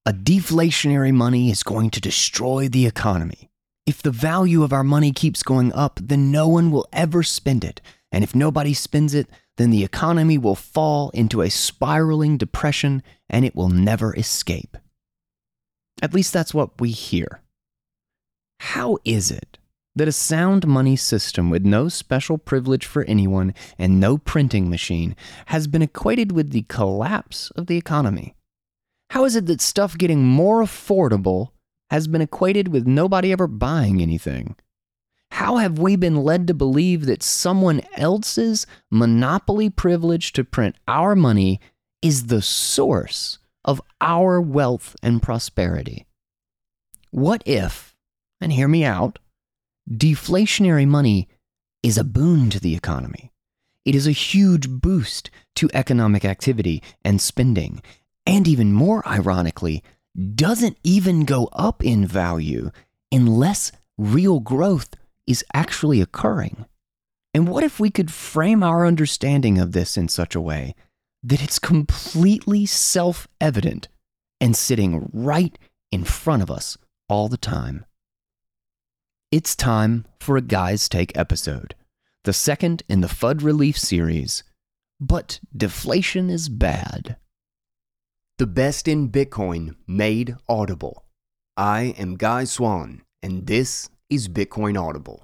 A deflationary money is going to destroy the economy. If the value of our money keeps going up, then no one will ever spend it. And if nobody spends it, then the economy will fall into a spiraling depression and it will never escape. At least that's what we hear. How is it that a sound money system with no special privilege for anyone and no printing machine has been equated with the collapse of the economy? How is it that stuff getting more affordable has been equated with nobody ever buying anything? How have we been led to believe that someone else's monopoly privilege to print our money is the source of our wealth and prosperity? What if, and hear me out, deflationary money is a boon to the economy? It is a huge boost to economic activity and spending, and even more ironically, doesn't even go up in value unless real growth is actually occurring. And what if we could frame our understanding of this in such a way that it's completely self-evident and sitting right in front of us all the time? It's time for a Guy's Take episode, the second in the FUD Relief series, But Deflation is Bad. The best in Bitcoin made audible. I am Guy Swan, and this is Bitcoin Audible.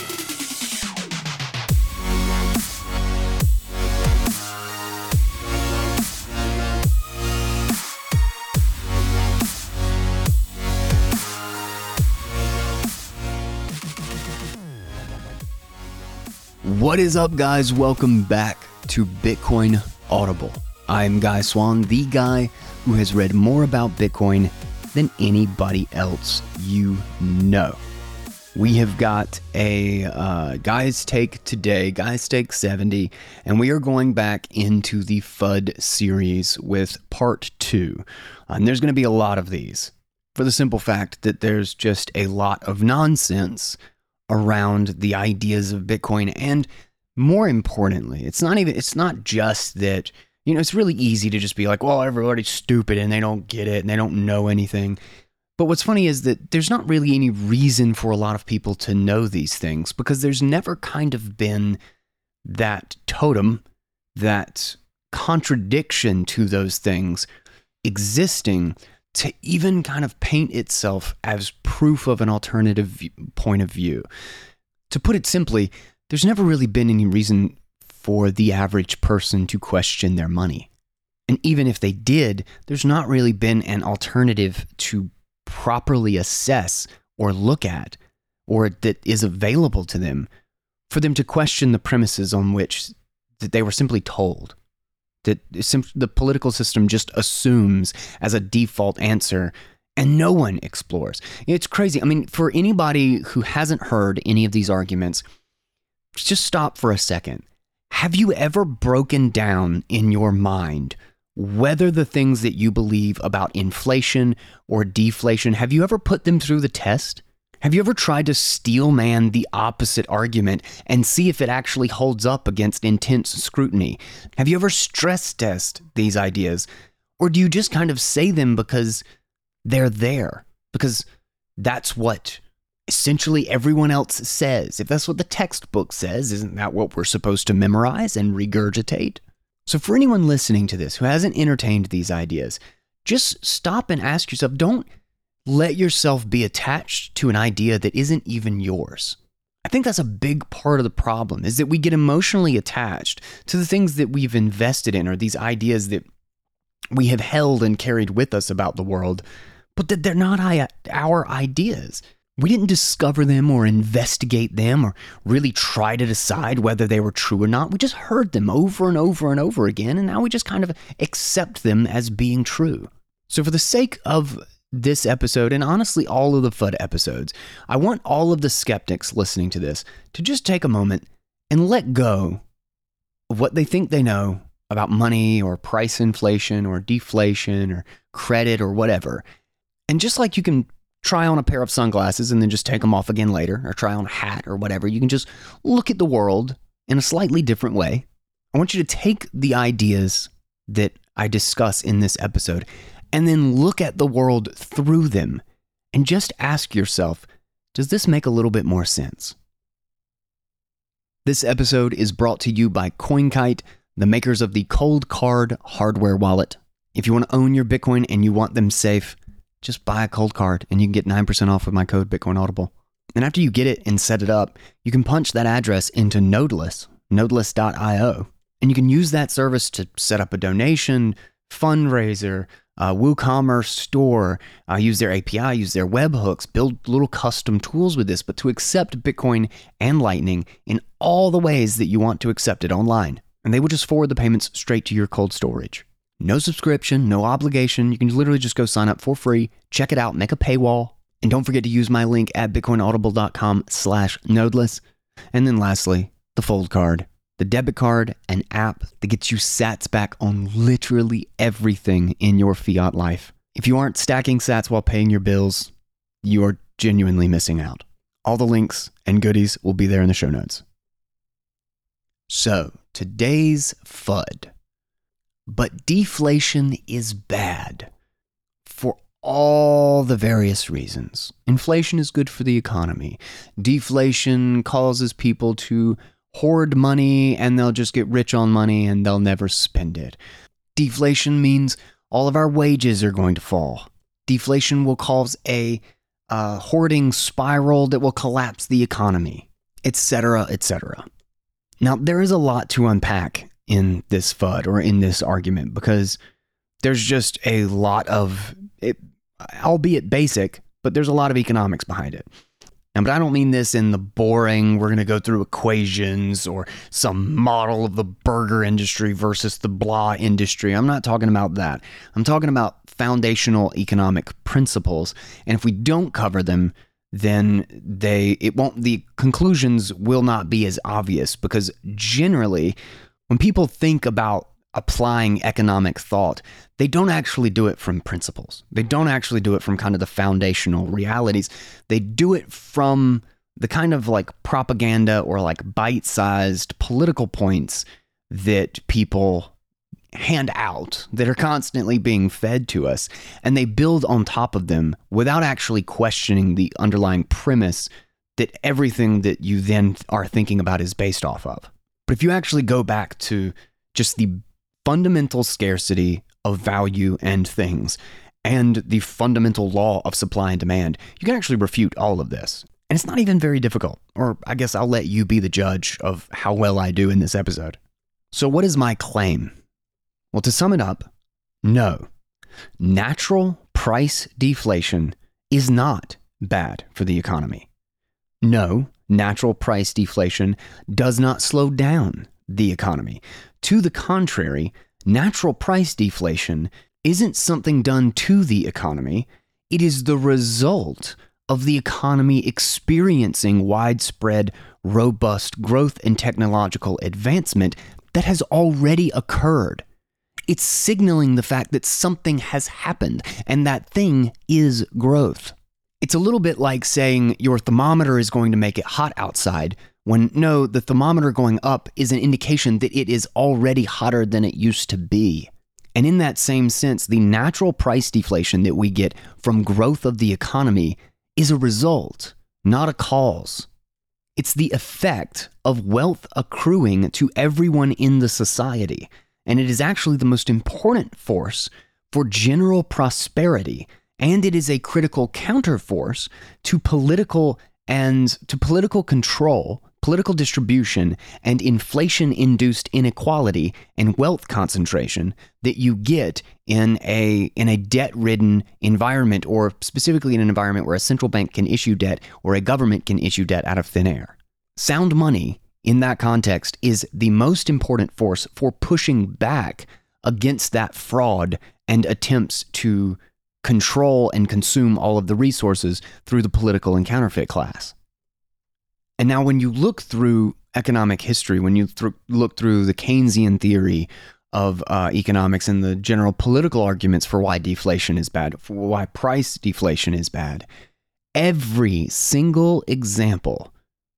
What is up, guys? Welcome back to Bitcoin Audible. I'm Guy Swan, the guy who has read more about Bitcoin than anybody else you know. We have got a Guy's Take today, Guy's Take 70, and we are going back into the FUD series with part 2. And there's going to be a lot of these for the simple fact that there's just a lot of nonsense around the ideas of Bitcoin. And more importantly, it's not just that, it's really easy to just be like, well, everybody's stupid and they don't get it and they don't know anything. But what's funny is that there's not really any reason for a lot of people to know these things, because there's never kind of been that totem, that contradiction to those things existing to even kind of paint itself as proof of an alternative point of view. To put it simply, there's never really been any reason for the average person to question their money. And even if they did, there's not really been an alternative to properly assess or look at, or that is available to them, for them to question the premises on which that they were simply told. That the political system just assumes as a default answer, and no one explores. It's crazy. I mean, for anybody who hasn't heard any of these arguments, just stop for a second. Have you ever broken down in your mind whether the things that you believe about inflation or deflation, have you ever put them through the test? Have you ever tried to steel man the opposite argument and see if it actually holds up against intense scrutiny? Have you ever stress test these ideas? Or do you just kind of say them because they're there? Because that's what essentially everyone else says. If that's what the textbook says, isn't that what we're supposed to memorize and regurgitate? So for anyone listening to this who hasn't entertained these ideas, just stop and ask yourself, don't let yourself be attached to an idea that isn't even yours. I think that's a big part of the problem, is that we get emotionally attached to the things that we've invested in, or these ideas that we have held and carried with us about the world, but that they're not our ideas. We didn't discover them or investigate them or really try to decide whether they were true or not. We just heard them over and over and over again, and now we just kind of accept them as being true. So for the sake of this episode, and honestly all of the FUD episodes, I want all of the skeptics listening to this to just take a moment and let go of what they think they know about money or price inflation or deflation or credit or whatever. And just like you can try on a pair of sunglasses and then just take them off again later, or try on a hat or whatever, you can just look at the world in a slightly different way. I want you to take the ideas that I discuss in this episode and then look at the world through them and just ask yourself, does this make a little bit more sense? This episode is brought to you by CoinKite, the makers of the Cold Card hardware wallet. If you want to own your Bitcoin and you want them safe, just buy a Cold Card and you can get 9% off with my code BitcoinAudible. And after you get it and set it up, you can punch that address into Nodeless.io, and you can use that service to set up a donation, fundraiser, WooCommerce store, use their API, use their webhooks, build little custom tools with this, but to accept Bitcoin and Lightning in all the ways that you want to accept it online. And they will just forward the payments straight to your cold storage. No subscription, no obligation. You can literally just go sign up for free, check it out, make a paywall. And don't forget to use my link at bitcoinaudible.com/nodeless. And then lastly, the Fold Card, the debit card, an app that gets you sats back on literally everything in your fiat life. If you aren't stacking sats while paying your bills, you are genuinely missing out. All the links and goodies will be there in the show notes. So, today's FUD. But deflation is bad for all the various reasons. Inflation is good for the economy. Deflation causes people to hoard money and they'll just get rich on money and they'll never spend it. Deflation means all of our wages are going to fall. Deflation will cause a hoarding spiral that will collapse the economy, etc., etc. Now, there is a lot to unpack in this FUD or in this argument because there's just a lot of it, albeit basic, but there's a lot of economics behind it. But I don't mean this in the boring, we're going to go through equations or some model of the burger industry versus the blah industry. I'm not talking about that. I'm talking about foundational economic principles. And if we don't cover them, then the conclusions will not be as obvious, because generally when people think about applying economic thought, they don't actually do it from principles. They don't actually do it from kind of the foundational realities. They do it from the kind of like propaganda or like bite-sized political points that people hand out that are constantly being fed to us, and they build on top of them without actually questioning the underlying premise that everything that you then are thinking about is based off of. But if you actually go back to just the fundamental scarcity of value and things and the fundamental law of supply and demand, you can actually refute all of this. And it's not even very difficult, or I guess I'll let you be the judge of how well I do in this episode. So what is my claim? Well, to sum it up, no. Natural price deflation is not bad for the economy. No, natural price deflation does not slow down the economy. To the contrary, natural price deflation isn't something done to the economy. It is the result of the economy experiencing widespread, robust growth and technological advancement that has already occurred. It's signaling the fact that something has happened, and that thing is growth. It's a little bit like saying your thermometer is going to make it hot outside, when no, the thermometer going up is an indication that it is already hotter than it used to be. And in that same sense, the natural price deflation that we get from growth of the economy is a result, not a cause. It's the effect of wealth accruing to everyone in the society. And it is actually the most important force for general prosperity, and it is a critical counterforce to political control, political distribution, and inflation-induced inequality and wealth concentration that you get in a debt-ridden environment, or specifically in an environment where a central bank can issue debt or a government can issue debt out of thin air. Sound money in that context is the most important force for pushing back against that fraud and attempts to control and consume all of the resources through the political and counterfeit class. And now when you look through economic history, when you look through the Keynesian theory of economics and the general political arguments for why deflation is bad, for why price deflation is bad, every single example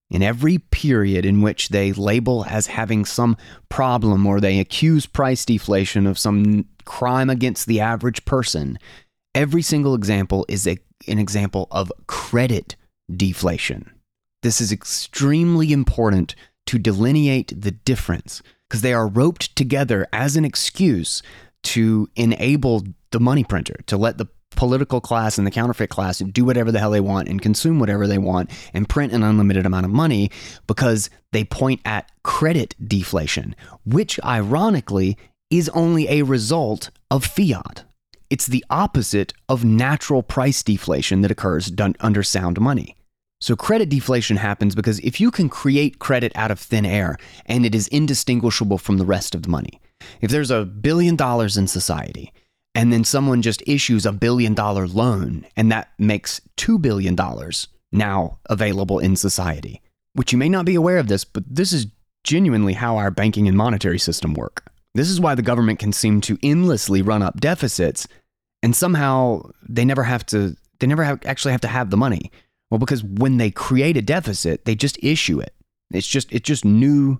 In every period in which they label as having some problem or they accuse price deflation of some crime against the average person, every single example is an example of credit deflation. This is extremely important to delineate the difference because they are roped together as an excuse to enable the money printer, to let the political class and the counterfeit class do whatever the hell they want and consume whatever they want and print an unlimited amount of money because they point at credit deflation, which ironically is only a result of fiat. It's the opposite of natural price deflation that occurs under sound money. So credit deflation happens because if you can create credit out of thin air and it is indistinguishable from the rest of the money, if there's $1 billion in society and then someone just issues $1 billion loan and that makes $2 billion now available in society, which you may not be aware of this, but this is genuinely how our banking and monetary system work. This is why the government can seem to endlessly run up deficits and somehow they never actually have to have the money. Well, because when they create a deficit, they just issue it. It's just new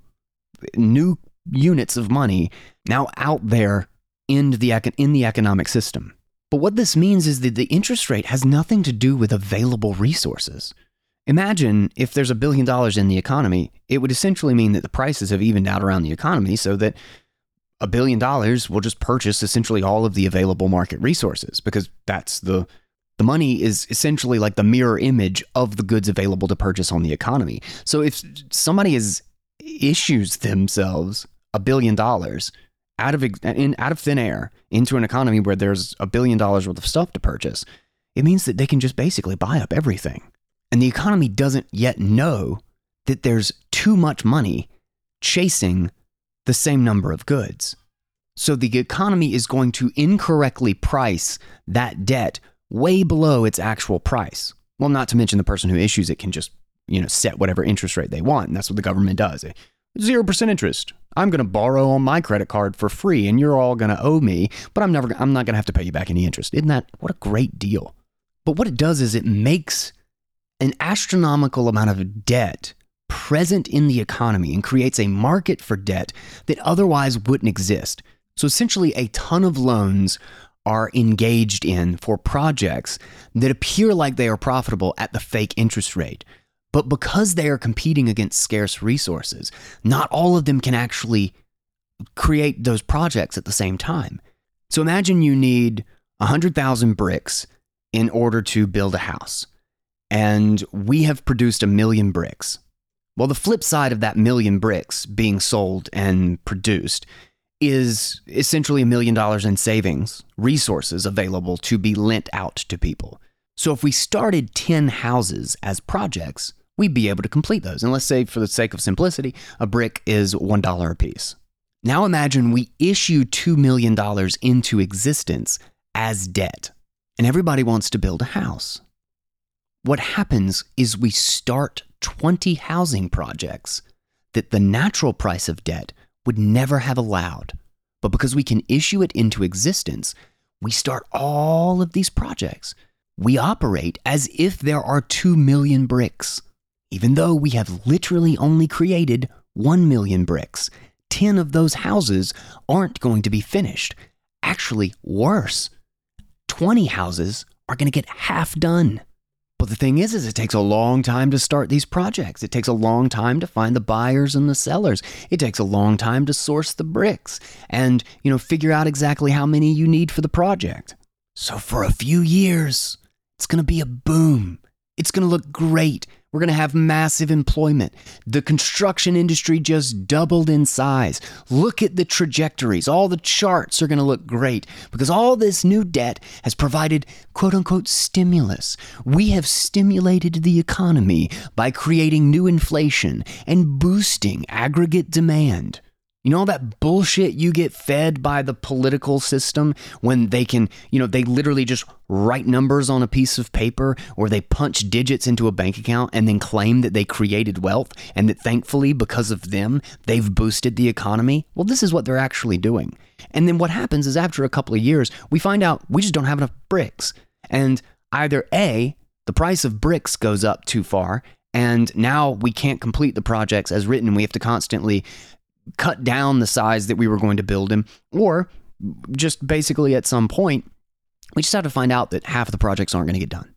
units of money now out there in the economic system. But what this means is that the interest rate has nothing to do with available resources. Imagine if there's $1 billion in the economy, it would essentially mean that the prices have evened out around the economy so that $1 billion will just purchase essentially all of the available market resources because that's the money is essentially like the mirror image of the goods available to purchase on the economy. So if somebody issues themselves $1 billion out of thin air into an economy where there's $1 billion worth of stuff to purchase, it means that they can just basically buy up everything. And the economy doesn't yet know that there's too much money chasing the same number of goods. So the economy is going to incorrectly price that debt way below its actual price. Well, not to mention the person who issues it can just, set whatever interest rate they want. And that's what the government does. 0% interest. I'm going to borrow on my credit card for free and you're all going to owe me, but I'm not going to have to pay you back any interest. Isn't that, what a great deal? But what it does is it makes an astronomical amount of debt present in the economy and creates a market for debt that otherwise wouldn't exist. So essentially a ton of loans are engaged in for projects that appear like they are profitable at the fake interest rate. But because they are competing against scarce resources, not all of them can actually create those projects at the same time. So imagine you need 100,000 bricks in order to build a house, and we have produced 1 million bricks. Well, the flip side of that 1 million bricks being sold and produced is essentially $1 million in savings, resources available to be lent out to people. So if we started 10 houses as projects, we'd be able to complete those. And let's say, for the sake of simplicity, a brick is $1 a piece. Now imagine we issue $2 million into existence as debt, and everybody wants to build a house. What happens is we start 20 housing projects that the natural price of debt would never have allowed. But because we can issue it into existence, we start all of these projects. We operate as if there are 2 million bricks. Even though we have literally only created 1 million bricks, 10 of those houses aren't going to be finished. Actually, worse, 20 houses are going to get half done. But the thing is it takes a long time to start these projects. It takes a long time to find the buyers and the sellers. It takes a long time to source the bricks and, figure out exactly how many you need for the project. So for a few years, it's going to be a boom. It's going to look great. We're going to have massive employment. The construction industry just doubled in size. Look at the trajectories. All the charts are going to look great because all this new debt has provided quote unquote stimulus. We have stimulated the economy by creating new inflation and boosting aggregate demand. You know all that bullshit you get fed by the political system when they can, they literally just write numbers on a piece of paper or they punch digits into a bank account and then claim that they created wealth and that thankfully because of them, they've boosted the economy? Well, this is what they're actually doing. And then what happens is after a couple of years, we find out we just don't have enough bricks. And either A, the price of bricks goes up too far, And now we can't complete the projects as written. We have to constantly cut down the size that we were going to build them, or just basically at some point, we just have to find out that half of the projects aren't going to get done.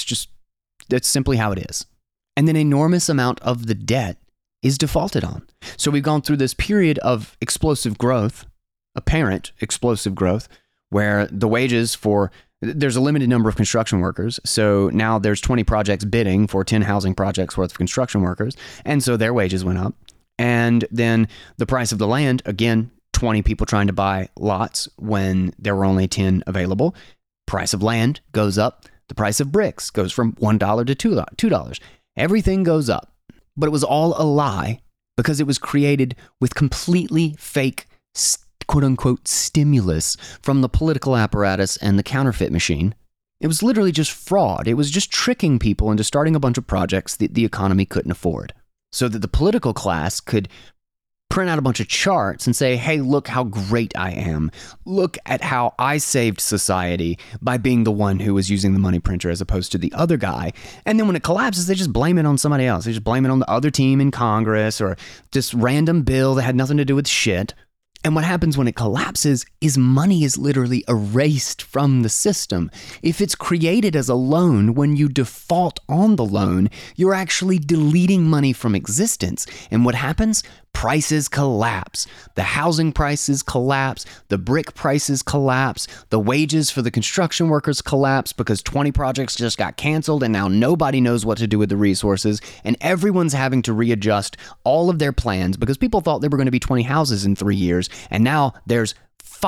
That's simply how it is. And then an enormous amount of the debt is defaulted on. So we've gone through this period of explosive growth, apparent explosive growth, where the wages there's a limited number of construction workers. So now there's 20 projects bidding for 10 housing projects worth of construction workers. And so their wages went up. And then the price of the land, again, 20 people trying to buy lots when there were only 10 available. Price of land goes up. The price of bricks goes from $1 to $2. Everything goes up. But it was all a lie because it was created with completely fake, quote-unquote, stimulus from the political apparatus and the counterfeit machine. It was literally just fraud. It was just tricking people into starting a bunch of projects that the economy couldn't afford, so that the political class could print out a bunch of charts and say, hey, look how great I am. Look at how I saved society by being the one who was using the money printer as opposed to the other guy. And then when it collapses, they just blame it on somebody else. They just blame it on the other team in Congress or this random bill that had nothing to do with shit. And what happens when it collapses is money is literally erased from the system. If it's created as a loan, when you default on the loan, you're actually deleting money from existence. And what happens? Prices collapse. The housing prices collapse. The brick prices collapse. The wages for the construction workers collapse because 20 projects just got canceled and now nobody knows what to do with the resources. And everyone's having to readjust all of their plans because people thought there were going to be 20 houses in 3 years. And now there's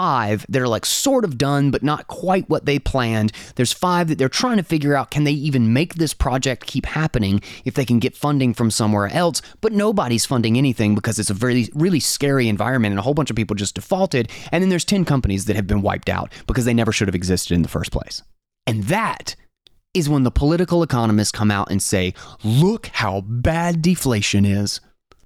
5 that are like sort of done, but not quite what they planned. There's 5 that they're trying to figure out, can they even make this project keep happening if they can get funding from somewhere else? But nobody's funding anything because it's a really scary environment and a whole bunch of people just defaulted. And then there's 10 companies that have been wiped out because they never should have existed in the first place. And that is when the political economists come out and say, look how bad deflation is.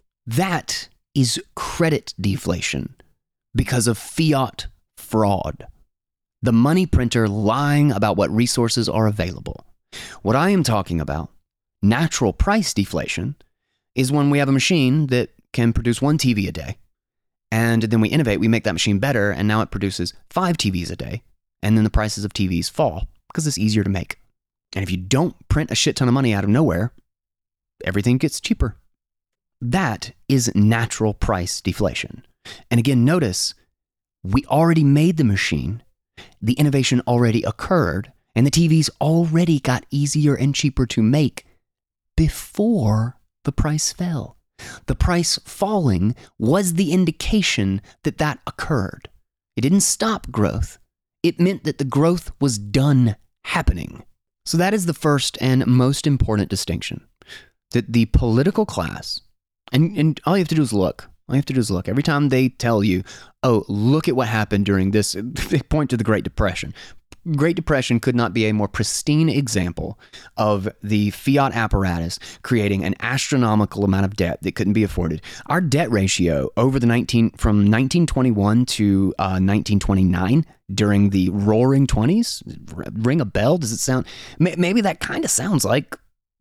That is credit deflation. Because of fiat fraud. The money printer lying about what resources are available. What I am talking about, natural price deflation, is when we have a machine that can produce 1 TV a day. And then we innovate, we make that machine better, and now it produces 5 TVs a day. And then the prices of TVs fall because it's easier to make. And if you don't print a shit ton of money out of nowhere, everything gets cheaper. That is natural price deflation. And again, notice, we already made the machine, the innovation already occurred, and the TVs already got easier and cheaper to make before the price fell. The price falling was the indication that that occurred. It didn't stop growth. It meant that the growth was done happening. So that is the first and most important distinction, that the political class, and all you have to do is look. All you have to do is look. Every time they tell you, oh, look at what happened during this, they point to the Great Depression. Great Depression could not be a more pristine example of the fiat apparatus creating an astronomical amount of debt that couldn't be afforded. Our debt ratio over the from 1921 to 1929 during the Roaring 20s, ring a bell? Does it sound? Maybe that kind of sounds like,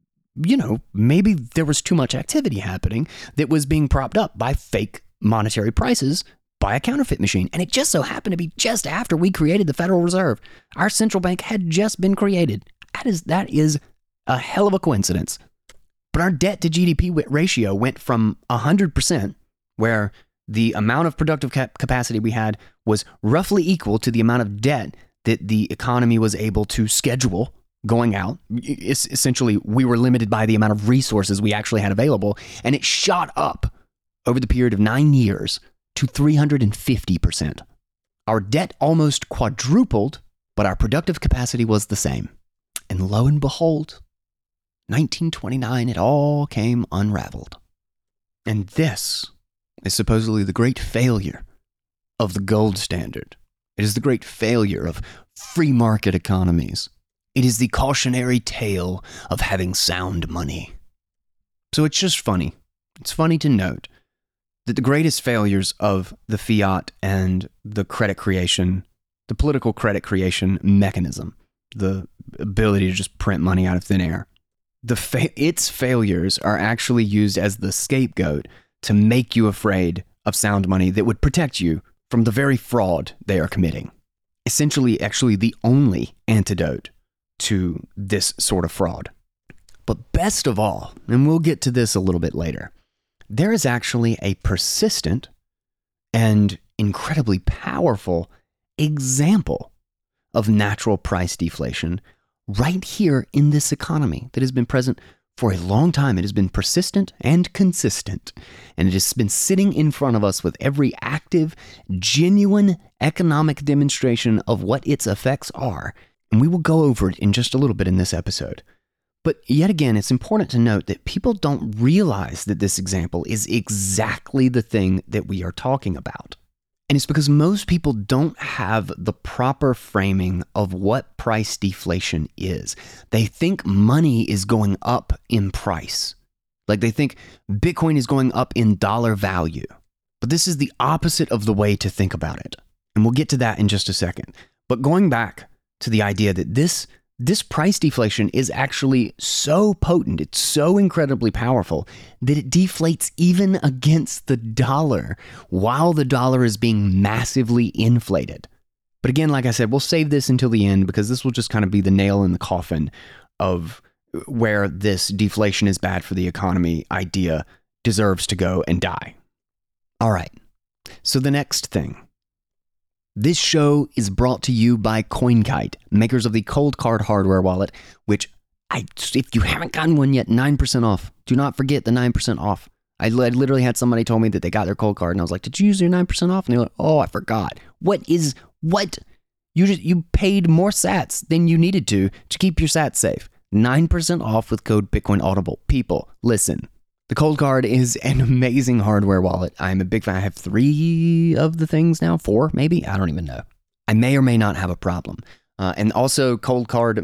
maybe there was too much activity happening that was being propped up by fake monetary prices by a counterfeit machine. And it just so happened to be just after we created the Federal Reserve. Our central bank had just been created. That is a hell of a coincidence. But our debt to GDP ratio went from 100%, where the amount of productive capacity we had was roughly equal to the amount of debt that the economy was able to schedule going out. Essentially, we were limited by the amount of resources we actually had available, and it shot up over the period of 9 years to 350%. Our debt almost quadrupled, but our productive capacity was the same. And lo and behold, 1929, it all came unraveled. And this is supposedly the great failure of the gold standard. It is the great failure of free market economies. It is the cautionary tale of having sound money. So it's just funny. It's funny to note that the greatest failures of the fiat and the credit creation, the political credit creation mechanism, the ability to just print money out of thin air, its failures are actually used as the scapegoat to make you afraid of sound money that would protect you from the very fraud they are committing. Essentially, actually the only antidote to this sort of fraud. But best of all, and we'll get to this a little bit later, there is actually a persistent and incredibly powerful example of natural price deflation right here in this economy that has been present for a long time. It has been persistent and consistent, and it has been sitting in front of us with every active, genuine economic demonstration of what its effects are. And we will go over it in just a little bit in this episode. But yet again, it's important to note that people don't realize that this example is exactly the thing that we are talking about. And it's because most people don't have the proper framing of what price deflation is. They think money is going up in price. Like they think Bitcoin is going up in dollar value. But this is the opposite of the way to think about it. And we'll get to that in just a second. But going back to the idea that this price deflation is actually so potent, it's so incredibly powerful, that it deflates even against the dollar while the dollar is being massively inflated. But again, like I said, we'll save this until the end because this will just kind of be the nail in the coffin of where this deflation is bad for the economy idea deserves to go and die. All right, so the next thing. This show is brought to you by CoinKite, makers of the Coldcard hardware wallet, which, if you haven't gotten one yet, 9% off. Do not forget the 9% off. I literally had somebody told me that they got their Coldcard, and I was like, did you use your 9% off? And they're like, oh, I forgot. What? You paid more sats than you needed to keep your sats safe. 9% off with code Bitcoin Audible. People, listen. The Coldcard is an amazing hardware wallet. I'm a big fan. I have 3 of the things now, 4 maybe. I don't even know. I may or may not have a problem. And also CoinKite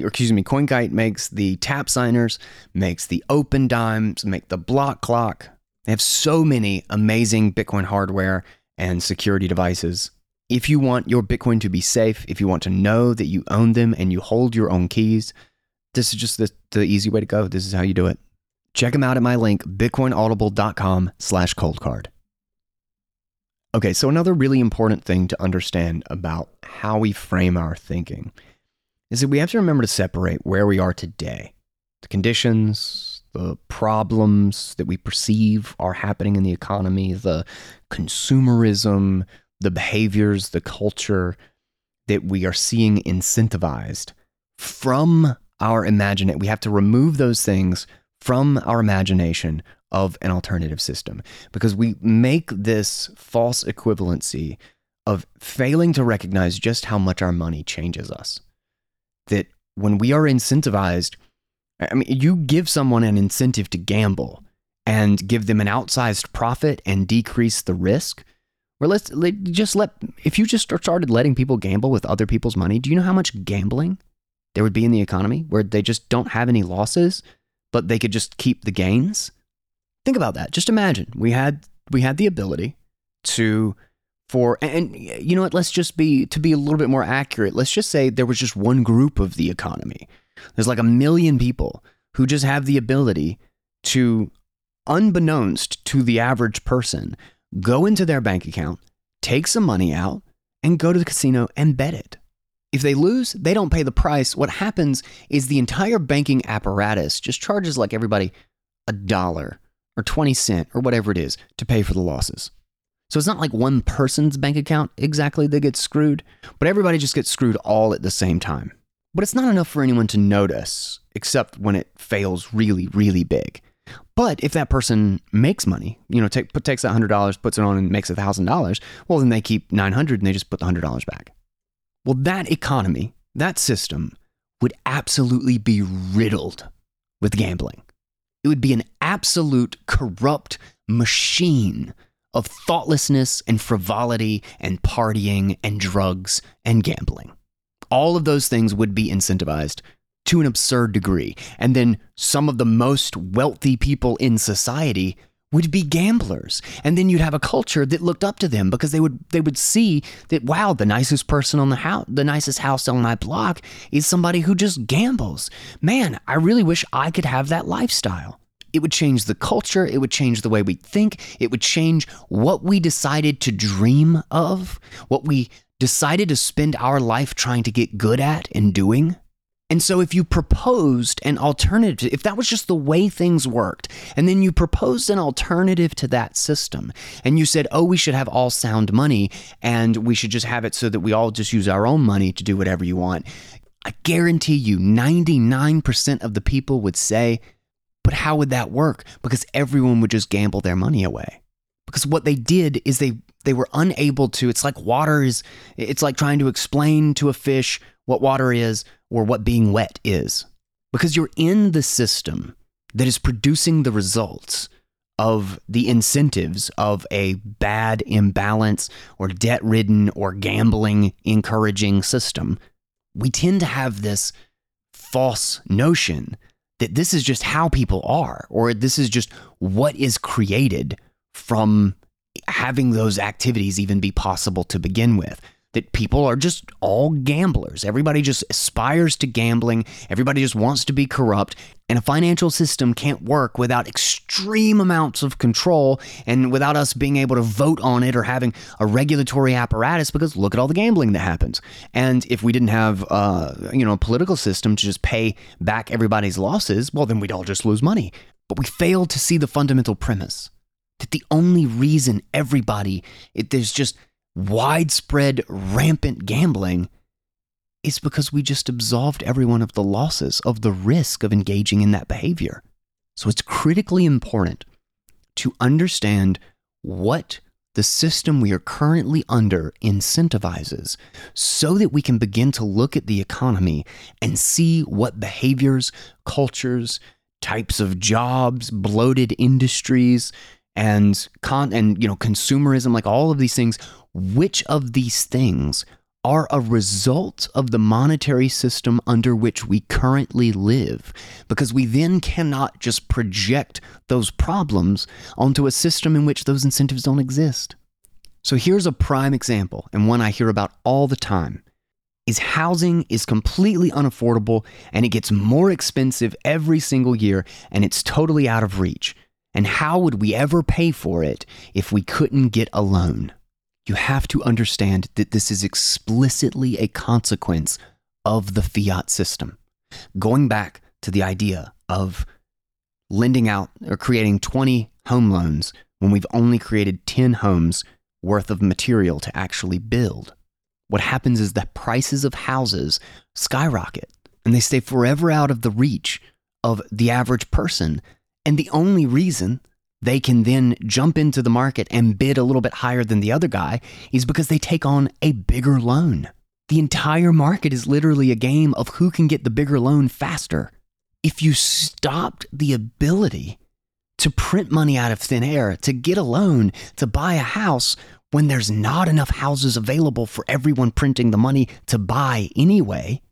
makes the tap signers, makes the open dimes, make the block clock. They have so many amazing Bitcoin hardware and security devices. If you want your Bitcoin to be safe, if you want to know that you own them and you hold your own keys, this is just the easy way to go. This is how you do it. Check them out at my link, bitcoinaudible.com/coldcard. Okay, so another really important thing to understand about how we frame our thinking is that we have to remember to separate where we are today, the conditions, the problems that we perceive are happening in the economy, the consumerism, the behaviors, the culture that we are seeing incentivized from our imagination. We have to remove those things from our imagination of an alternative system, because we make this false equivalency of failing to recognize just how much our money changes us. That when we are incentivized, you give someone an incentive to gamble and give them an outsized profit and decrease the risk. Or if you just started letting people gamble with other people's money, do you know how much gambling there would be in the economy where they just don't have any losses, but they could just keep the gains? Think about that. Just imagine we had the ability and you know what, to be a little bit more accurate, let's just say there was just one group of the economy. There's like 1 million people who just have the ability to, unbeknownst to the average person, go into their bank account, take some money out, and go to the casino and bet it. If they lose, they don't pay the price. What happens is the entire banking apparatus just charges like everybody $1 or 20 cents or whatever it is to pay for the losses. So it's not like one person's bank account exactly that gets screwed, but everybody just gets screwed all at the same time. But it's not enough for anyone to notice, except when it fails really, really big. But if that person makes money, takes that $100, puts it on and makes $1,000, well, then they keep $900 and they just put the $100 back. Well, that economy, that system, would absolutely be riddled with gambling. It would be an absolute corrupt machine of thoughtlessness and frivolity and partying and drugs and gambling. All of those things would be incentivized to an absurd degree. And then some of the most wealthy people in society would be gamblers. And then you'd have a culture that looked up to them because they would see that, wow, the nicest person on the nicest house on my block is somebody who just gambles. Man, I really wish I could have that lifestyle. It would change the culture. It would change the way we think. It would change what we decided to dream of, what we decided to spend our life trying to get good at and doing. And so if you proposed an alternative, if that was just the way things worked, and then you proposed an alternative to that system, and you said, oh, we should have all sound money, and we should just have it so that we all just use our own money to do whatever you want, I guarantee you 99% of the people would say, but how would that work? Because everyone would just gamble their money away. Because what they did is they were unable to, it's like it's like trying to explain to a fish what water is or what being wet is. Because you're in the system that is producing the results of the incentives of a bad, imbalance, or debt-ridden or gambling encouraging system. We tend to have this false notion that this is just how people are, or this is just what is created from having those activities even be possible to begin with. That people are just all gamblers. Everybody just aspires to gambling. Everybody just wants to be corrupt. And a financial system can't work without extreme amounts of control and without us being able to vote on it or having a regulatory apparatus, because look at all the gambling that happens. And if we didn't have a political system to just pay back everybody's losses, well, then we'd all just lose money. But we fail to see the fundamental premise that the only reason there's just widespread, rampant gambling is because we just absolved everyone of the losses, of the risk of engaging in that behavior. So it's critically important to understand what the system we are currently under incentivizes so that we can begin to look at the economy and see what behaviors, cultures, types of jobs, bloated industries, and consumerism, like all of these things, which of these things are a result of the monetary system under which we currently live, because we then cannot just project those problems onto a system in which those incentives don't exist. So here's a prime example, and one I hear about all the time, is housing is completely unaffordable and it gets more expensive every single year and it's totally out of reach. And how would we ever pay for it if we couldn't get a loan? You have to understand that this is explicitly a consequence of the fiat system. Going back to the idea of lending out or creating 20 home loans when we've only created 10 homes worth of material to actually build. What happens is that prices of houses skyrocket and they stay forever out of the reach of the average person. And the only reason they can then jump into the market and bid a little bit higher than the other guy is because they take on a bigger loan. The entire market is literally a game of who can get the bigger loan faster. If you stopped the ability to print money out of thin air, to get a loan, to buy a house, when there's not enough houses available for everyone printing the money to buy anyway,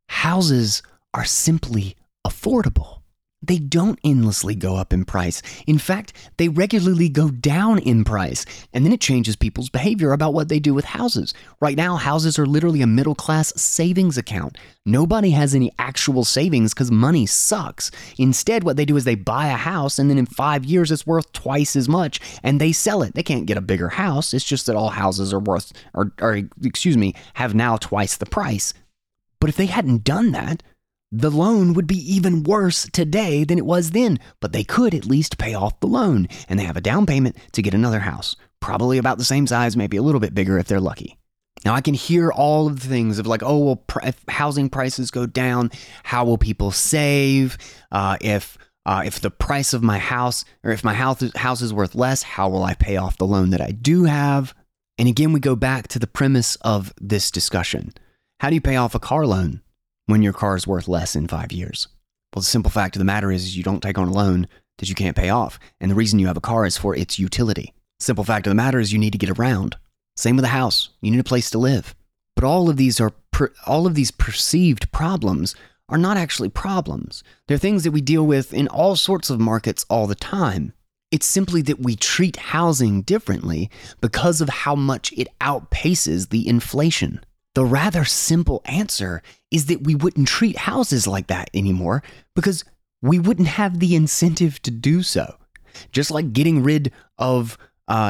houses are simply affordable. They don't endlessly go up in price. In fact, they regularly go down in price. And then it changes people's behavior about what they do with houses. Right now, houses are literally a middle-class savings account. Nobody has any actual savings because money sucks. Instead, what they do is they buy a house and then in 5 years it's worth twice as much and they sell it. They can't get a bigger house. It's just that all houses are have now twice the price. But if they hadn't done that, the loan would be even worse today than it was then, but they could at least pay off the loan, and they have a down payment to get another house, probably about the same size, maybe a little bit bigger if they're lucky. Now, I can hear all of the things of like, oh, well, if housing prices go down, how will people save? If the price of my house, or if my house is worth less, how will I pay off the loan that I do have? And again, we go back to the premise of this discussion. How do you pay off a car loan when your car is worth less in 5 years? Well, the simple fact of the matter is you don't take on a loan that you can't pay off. And the reason you have a car is for its utility. Simple fact of the matter is you need to get around. Same with a house. You need a place to live. But all of these perceived problems are not actually problems. They're things that we deal with in all sorts of markets all the time. It's simply that we treat housing differently because of how much it outpaces the inflation. The rather simple answer is that we wouldn't treat houses like that anymore because we wouldn't have the incentive to do so. Just like getting rid of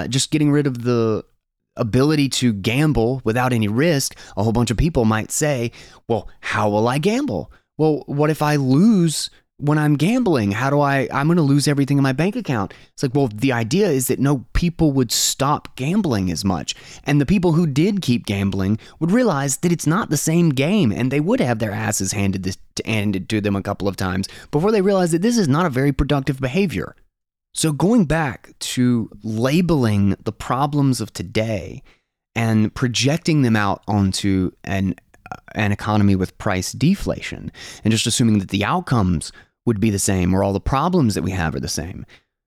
the ability to gamble without any risk, a whole bunch of people might say, well, how will I gamble? Well, what if I lose when I'm gambling? I'm going to lose everything in my bank account. It's like, well, the idea is that no people would stop gambling as much. And the people who did keep gambling would realize that it's not the same game, and they would have their asses handed to them a couple of times before they realize that this is not a very productive behavior. So going back to labeling the problems of today and projecting them out onto an economy with price deflation and just assuming that the outcomes would be the same or all the problems that we have are the same.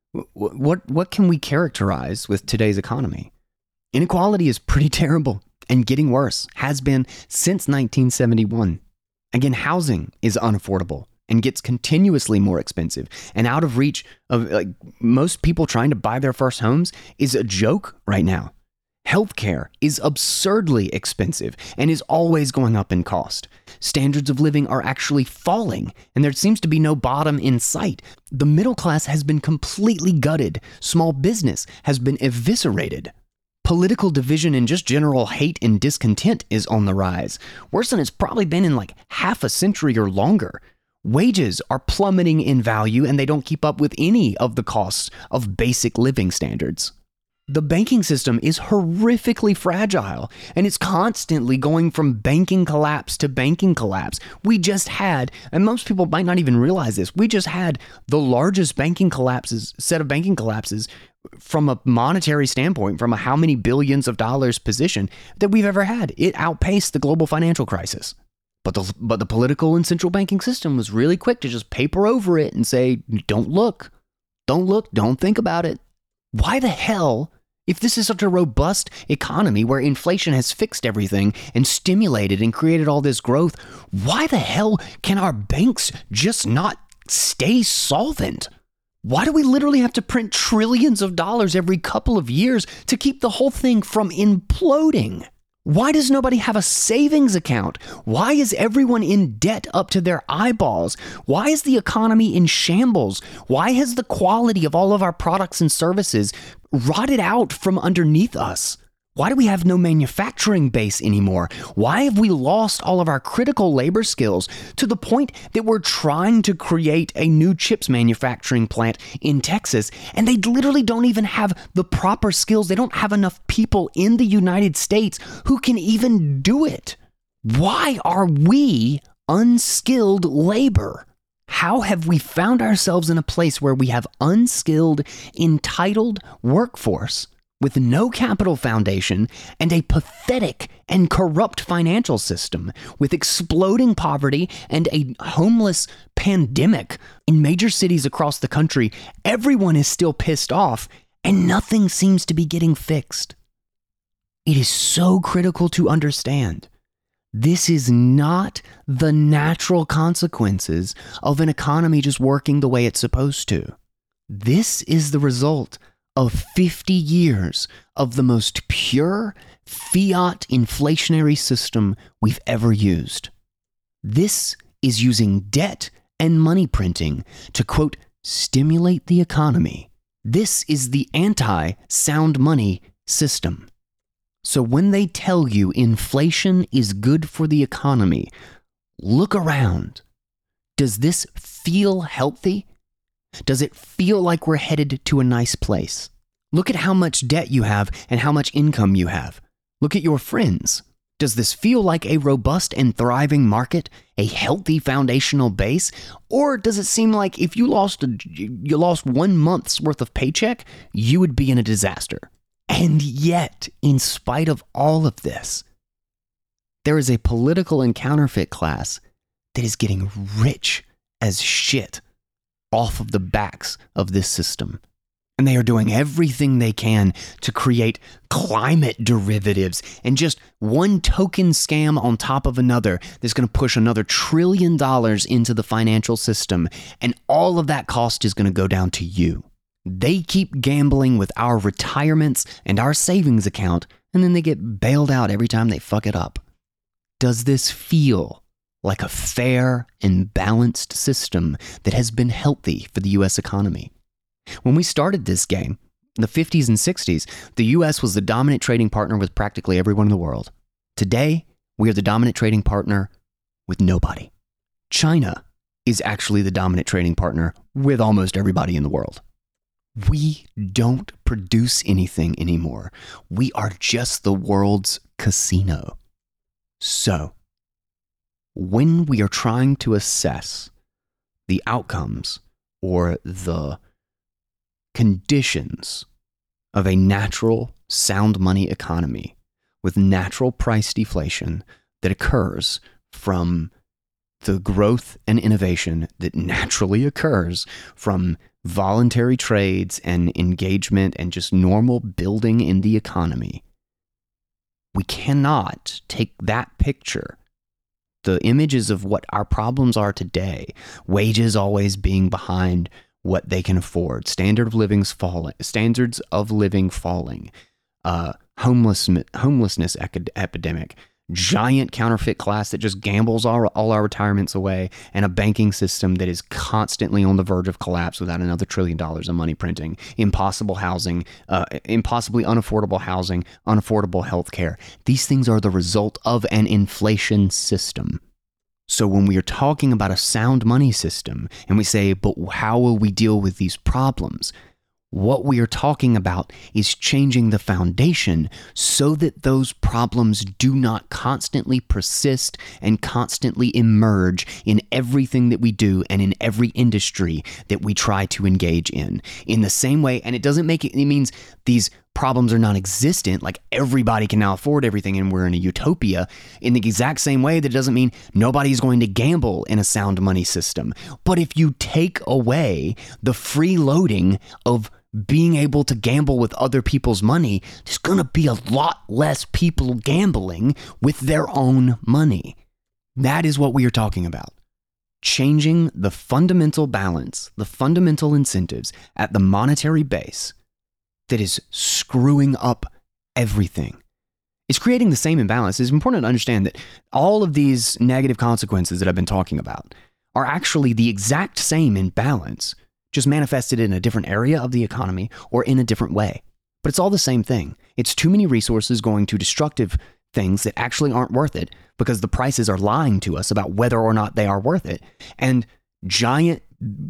What can we characterize with today's economy? Inequality is pretty terrible and getting worse, has been since 1971. Again, housing is unaffordable and gets continuously more expensive and out of reach of most people trying to buy their first homes is a joke right now. Healthcare is absurdly expensive and is always going up in cost. Standards of living are actually falling, and there seems to be no bottom in sight. The middle class has been completely gutted. Small business has been eviscerated. Political division and just general hate and discontent is on the rise, worse than it's probably been in like half a century or longer. Wages are plummeting in value, and they don't keep up with any of the costs of basic living standards. The banking system is horrifically fragile, and it's constantly going from banking collapse to banking collapse. We just had, and most people might not even realize this, we just had the largest set of banking collapses from a monetary standpoint, from a how many billions of dollars position that we've ever had. It outpaced the global financial crisis. But the political and central banking system was really quick to just paper over it and say, don't look, don't think about it. Why the hell, if this is such a robust economy where inflation has fixed everything and stimulated and created all this growth, why the hell can our banks just not stay solvent? Why do we literally have to print trillions of dollars every couple of years to keep the whole thing from imploding? Why does nobody have a savings account? Why is everyone in debt up to their eyeballs? Why is the economy in shambles? Why has the quality of all of our products and services rotted out from underneath us? Why do we have no manufacturing base anymore? Why have we lost all of our critical labor skills to the point that we're trying to create a new chips manufacturing plant in Texas, and they literally don't even have the proper skills? They don't have enough people in the United States who can even do it. Why are we unskilled labor? How have we found ourselves in a place where we have unskilled, entitled workforce with no capital foundation and a pathetic and corrupt financial system, with exploding poverty and a homeless pandemic in major cities across the country? Everyone is still pissed off, and nothing seems to be getting fixed. It is so critical to understand. This is not the natural consequences of an economy just working the way it's supposed to. This is the result of 50 years of the most pure fiat inflationary system we've ever used. This is using debt and money printing to, quote, stimulate the economy. This is the anti-sound money system. So when they tell you inflation is good for the economy, look around. Does this feel healthy? Does it feel like we're headed to a nice place? Look at how much debt you have and how much income you have. Look at your friends. Does this feel like a robust and thriving market, a healthy foundational base? Or does it seem like if you lost 1 month's worth of paycheck, you would be in a disaster? And yet, in spite of all of this, there is a political and counterfeit class that is getting rich as shit off of the backs of this system. And they are doing everything they can to create climate derivatives and just one token scam on top of another that's going to push another $1 trillion into the financial system. And all of that cost is going to go down to you. They keep gambling with our retirements and our savings account, and then they get bailed out every time they fuck it up. Does this feel like a fair and balanced system that has been healthy for the US economy? When we started this game, in the 50s and 60s, the US was the dominant trading partner with practically everyone in the world. Today, we are the dominant trading partner with nobody. China is actually the dominant trading partner with almost everybody in the world. We don't produce anything anymore. We are just the world's casino. So, when we are trying to assess the outcomes or the conditions of a natural, sound money economy with natural price deflation that occurs from the growth and innovation that naturally occurs from voluntary trades and engagement and just normal building in the economy, we cannot take that picture, the images of what our problems are today, wages always being behind what they can afford, standards of living falling, homelessness epidemic, giant counterfeit class that just gambles all our retirements away, and a banking system that is constantly on the verge of collapse without another $1 trillion of money printing, impossible housing, impossibly unaffordable housing, unaffordable healthcare. These things are the result of an inflation system. So when we are talking about a sound money system and we say, but how will we deal with these problems? What we are talking about is changing the foundation so that those problems do not constantly persist and constantly emerge in everything that we do and in every industry that we try to engage in. In the same way, and it doesn't make it means these problems are non-existent, like everybody can now afford everything and we're in a utopia. In the exact same way, that doesn't mean nobody's going to gamble in a sound money system. But if you take away the freeloading of being able to gamble with other people's money, there's going to be a lot less people gambling with their own money. That is what we are talking about. Changing the fundamental balance, the fundamental incentives at the monetary base that is screwing up everything. It's creating the same imbalance. It's important to understand that all of these negative consequences that I've been talking about are actually the exact same imbalance, just manifested in a different area of the economy or in a different way. But it's all the same thing. It's too many resources going to destructive things that actually aren't worth it because the prices are lying to us about whether or not they are worth it. And giant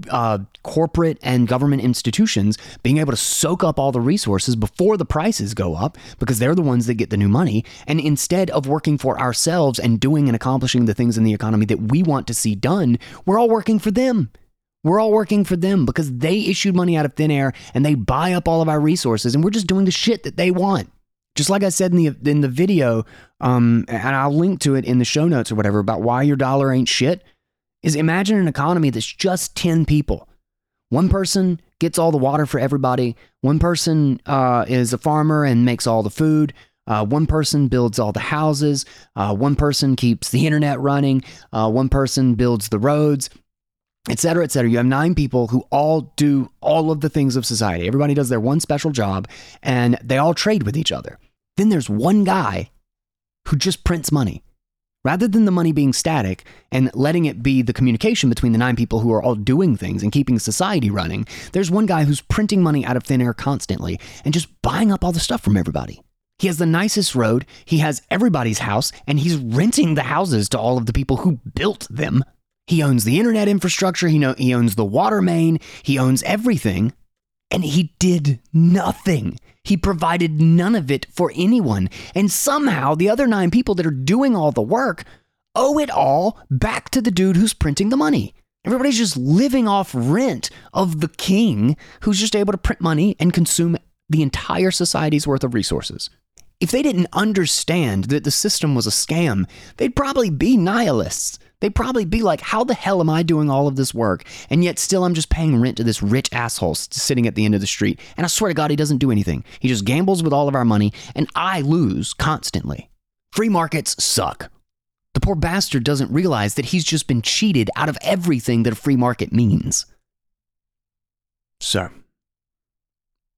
corporate and government institutions being able to soak up all the resources before the prices go up because they're the ones that get the new money. And instead of working for ourselves and doing and accomplishing the things in the economy that we want to see done, we're all working for them. We're all working for them because they issued money out of thin air and they buy up all of our resources and we're just doing the shit that they want. Just like I said in the video, and I'll link to it in the show notes or whatever about why your dollar ain't shit, is imagine an economy that's just 10 people. One person gets all the water for everybody. One person is a farmer and makes all the food. One person builds all the houses. One person keeps the internet running. One person builds the roads, et cetera, et cetera. You have 9 people who all do all of the things of society. Everybody does their one special job and they all trade with each other. Then there's one guy who just prints money. Rather than the money being static and letting it be the communication between the 9 people who are all doing things and keeping society running, there's one guy who's printing money out of thin air constantly and just buying up all the stuff from everybody. He has the nicest road, he has everybody's house, and he's renting the houses to all of the people who built them. He owns the internet infrastructure, he owns the water main, he owns everything, and he did nothing. He provided none of it for anyone, and somehow the other 9 people that are doing all the work owe it all back to the dude who's printing the money. Everybody's just living off rent of the king who's just able to print money and consume the entire society's worth of resources. If they didn't understand that the system was a scam, they'd probably be nihilists. They'd probably be like, how the hell am I doing all of this work? And yet still I'm just paying rent to this rich asshole sitting at the end of the street. And I swear to God, he doesn't do anything. He just gambles with all of our money and I lose constantly. Free markets suck. The poor bastard doesn't realize that he's just been cheated out of everything that a free market means. So,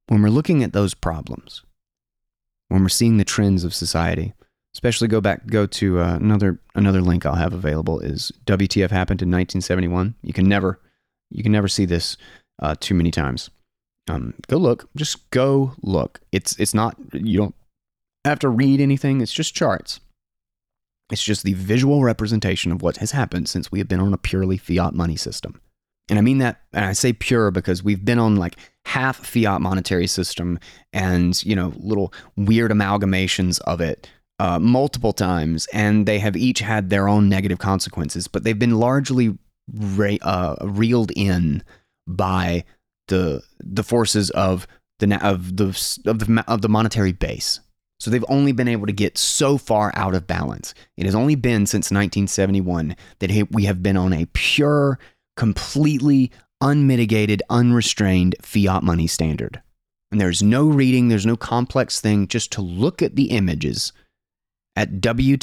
When we're looking at those problems, when we're seeing the trends of society, especially go to another link I'll have available is WTF happened in 1971. You can never see this too many times. Go look. Just go look. It's not, you don't have to read anything. It's just charts. It's just the visual representation of what has happened since we have been on a purely fiat money system. And I mean that, and I say pure because we've been on like half fiat monetary system and, little weird amalgamations of it multiple times, and they have each had their own negative consequences, but they've been largely reeled in by the forces of the monetary base. So they've only been able to get so far out of balance. It has only been since 1971 that we have been on a pure, completely unmitigated, unrestrained fiat money standard. And there's no reading, there's no complex thing, just to look at the images at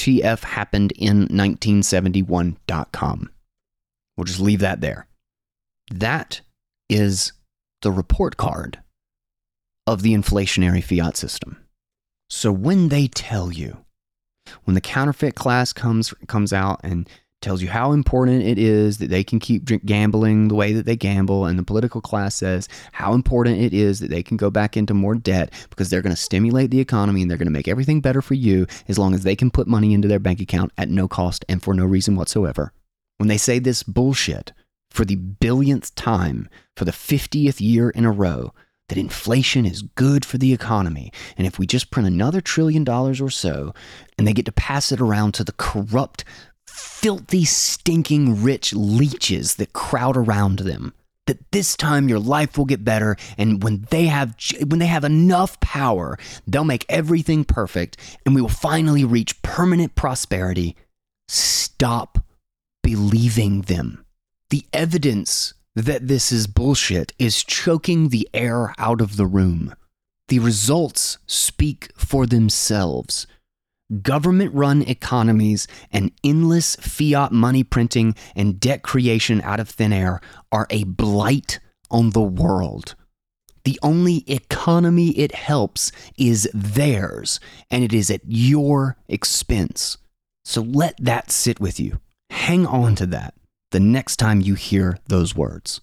WTFhappenedin1971.com. We'll just leave that there. That is the report card of the inflationary fiat system. So when they tell you, when the counterfeit class comes out and tells you how important it is that they can keep gambling the way that they gamble, and the political class says how important it is that they can go back into more debt because they're going to stimulate the economy and they're going to make everything better for you as long as they can put money into their bank account at no cost and for no reason whatsoever. When they say this bullshit for the billionth time, for the 50th year in a row, that inflation is good for the economy, and if we just print another $1 trillion or so, and they get to pass it around to the corrupt, filthy, stinking rich leeches that crowd around them, that this time your life will get better, and when they have enough power, they'll make everything perfect, and we will finally reach permanent prosperity. Stop believing them. The evidence that this is bullshit is choking the air out of the room. The results speak for themselves. Government-run economies and endless fiat money printing and debt creation out of thin air are a blight on the world. The only economy it helps is theirs, and it is at your expense. So let that sit with you. Hang on to that the next time you hear those words.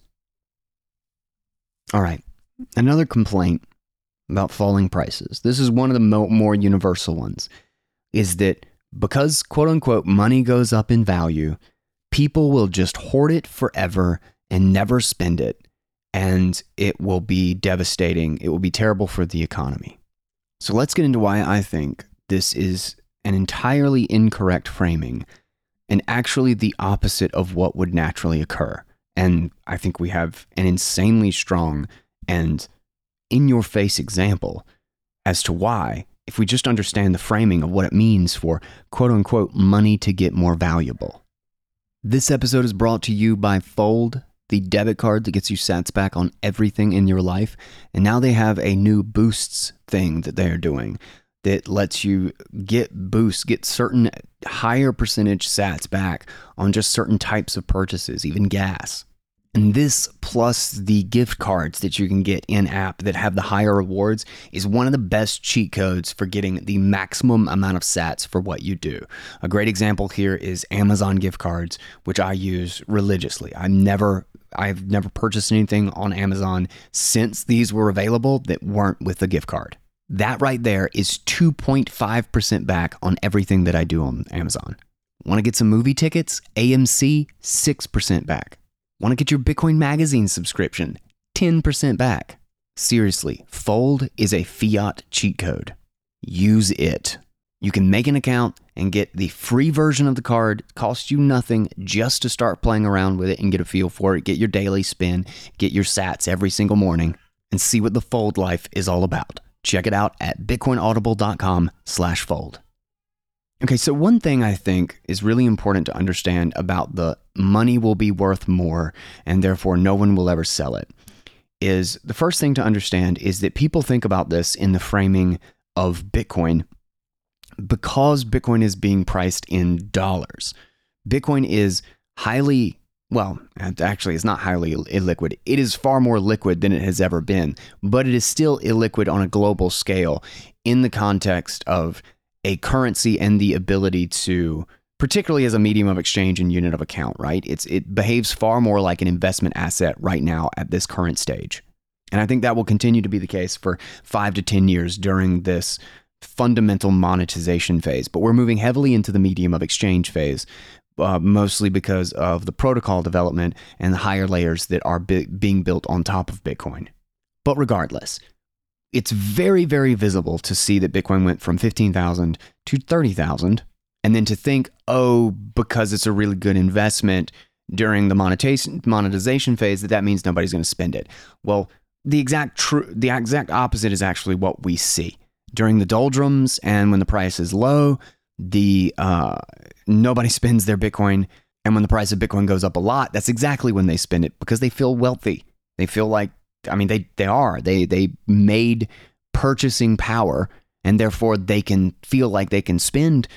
All right, another complaint about falling prices. This is one of the more universal ones, is that because, quote unquote, money goes up in value, people will just hoard it forever and never spend it, and it will be devastating. It will be terrible for the economy. So let's get into why I think this is an entirely incorrect framing and actually the opposite of what would naturally occur. And I think we have an insanely strong and in-your-face example as to why, if we just understand the framing of what it means for quote-unquote money to get more valuable. This episode is brought to you by Fold, the debit card that gets you sats back on everything in your life. And now they have a new boosts thing that they are doing that lets you get certain higher percentage sats back on just certain types of purchases, even gas. And this, plus the gift cards that you can get in-app that have the higher rewards, is one of the best cheat codes for getting the maximum amount of sats for what you do. A great example here is Amazon gift cards, which I use religiously. I've never purchased anything on Amazon since these were available that weren't with a gift card. That right there is 2.5% back on everything that I do on Amazon. Want to get some movie tickets? AMC, 6% back. Want to get your Bitcoin Magazine subscription? 10% back. Seriously, Fold is a fiat cheat code. Use it. You can make an account and get the free version of the card. It costs you nothing just to start playing around with it and get a feel for it. Get your daily spin, get your sats every single morning, and see what the Fold life is all about. Check it out at bitcoinaudible.com/fold. Okay, so one thing I think is really important to understand about the money will be worth more and therefore no one will ever sell it is the first thing to understand is that people think about this in the framing of Bitcoin because Bitcoin is being priced in dollars. Bitcoin is highly well, actually, it's not highly illiquid. It is far more liquid than it has ever been, but it is still illiquid on a global scale in the context of a currency and the ability to, particularly as a medium of exchange and unit of account, right? It behaves far more like an investment asset right now at this current stage. And I think that will continue to be the case for 5 to 10 years during this fundamental monetization phase. But we're moving heavily into the medium of exchange phase, mostly because of the protocol development and the higher layers that are being built on top of Bitcoin. But regardless, it's very, very visible to see that Bitcoin went from 15,000 to 30,000. And then to think, oh, because it's a really good investment during the monetization phase, that means nobody's going to spend it. Well, the exact opposite is actually what we see. During the doldrums and when the price is low, nobody spends their Bitcoin. And when the price of Bitcoin goes up a lot, that's exactly when they spend it, because they feel wealthy. They feel like, they made purchasing power, and therefore they can feel like they can spend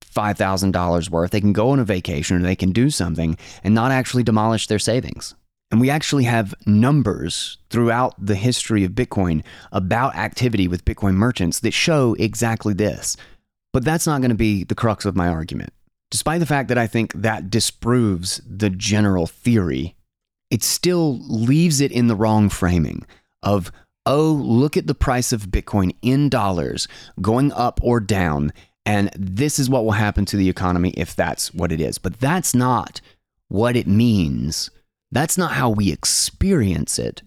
$5,000 worth. They can go on a vacation, or they can do something and not actually demolish their savings. And we actually have numbers throughout the history of Bitcoin about activity with Bitcoin merchants that show exactly this. But that's not going to be the crux of my argument. Despite the fact that I think that disproves the general theory, it still leaves it in the wrong framing of, oh, look at the price of Bitcoin in dollars going up or down, and this is what will happen to the economy if that's what it is. But that's not what it means. That's not how we experience it.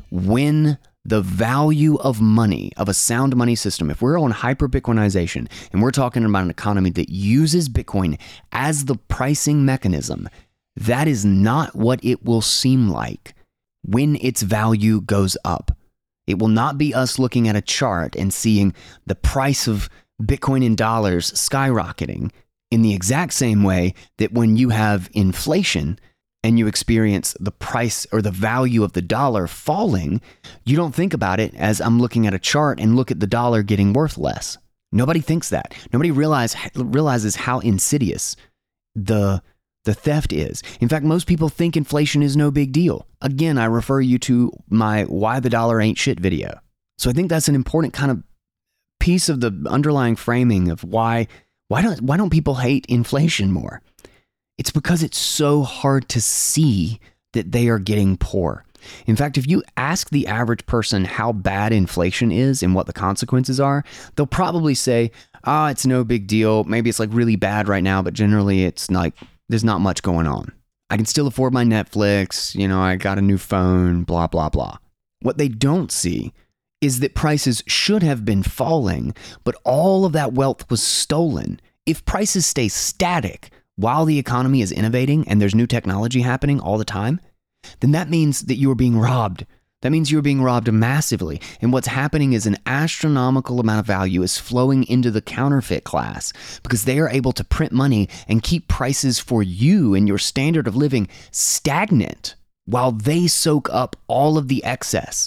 When the value of money, of a sound money system, if we're on hyper-Bitcoinization and we're talking about an economy that uses Bitcoin as the pricing mechanism, that is not what it will seem like when its value goes up. It will not be us looking at a chart and seeing the price of Bitcoin in dollars skyrocketing in the exact same way that when you have inflation and you experience the price or the value of the dollar falling, you don't think about it as I'm looking at a chart and look at the dollar getting worth less. Nobody thinks that. Nobody realizes how insidious the theft is. In fact, most people think inflation is no big deal. Again, I refer you to my Why the Dollar Ain't Shit video. So I think that's an important kind of piece of the underlying framing of why don't people hate inflation more? It's because it's so hard to see that they are getting poor. In fact, if you ask the average person how bad inflation is and what the consequences are, they'll probably say, it's no big deal. Maybe it's like really bad right now, but generally it's like there's not much going on. I can still afford my Netflix. I got a new phone, blah, blah, blah. What they don't see is that prices should have been falling, but all of that wealth was stolen. If prices stay static while the economy is innovating and there's new technology happening all the time, then that means that you are being robbed. That means you're being robbed massively. And what's happening is an astronomical amount of value is flowing into the counterfeit class because they are able to print money and keep prices for you and your standard of living stagnant while they soak up all of the excess.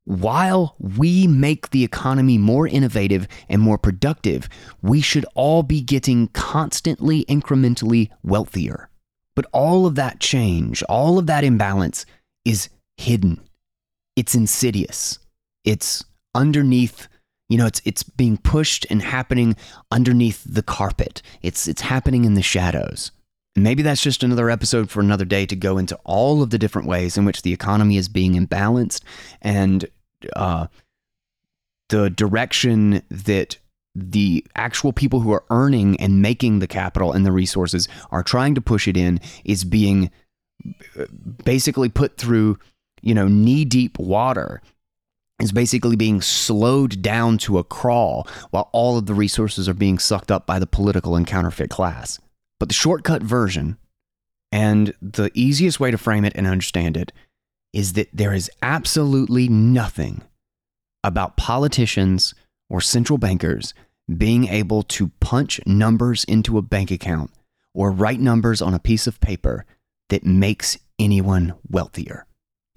While we make the economy more innovative and more productive, we should all be getting constantly, incrementally wealthier. But all of that change, all of that imbalance is hidden. It's insidious. It's underneath, it's being pushed and happening underneath the carpet. It's happening in the shadows. And maybe that's just another episode for another day to go into all of the different ways in which the economy is being imbalanced and the direction that the actual people who are earning and making the capital and the resources are trying to push it in is being basically put through, knee-deep water, is basically being slowed down to a crawl while all of the resources are being sucked up by the political and counterfeit class. But the shortcut version and the easiest way to frame it and understand it is that there is absolutely nothing about politicians or central bankers being able to punch numbers into a bank account or write numbers on a piece of paper that makes anyone wealthier. It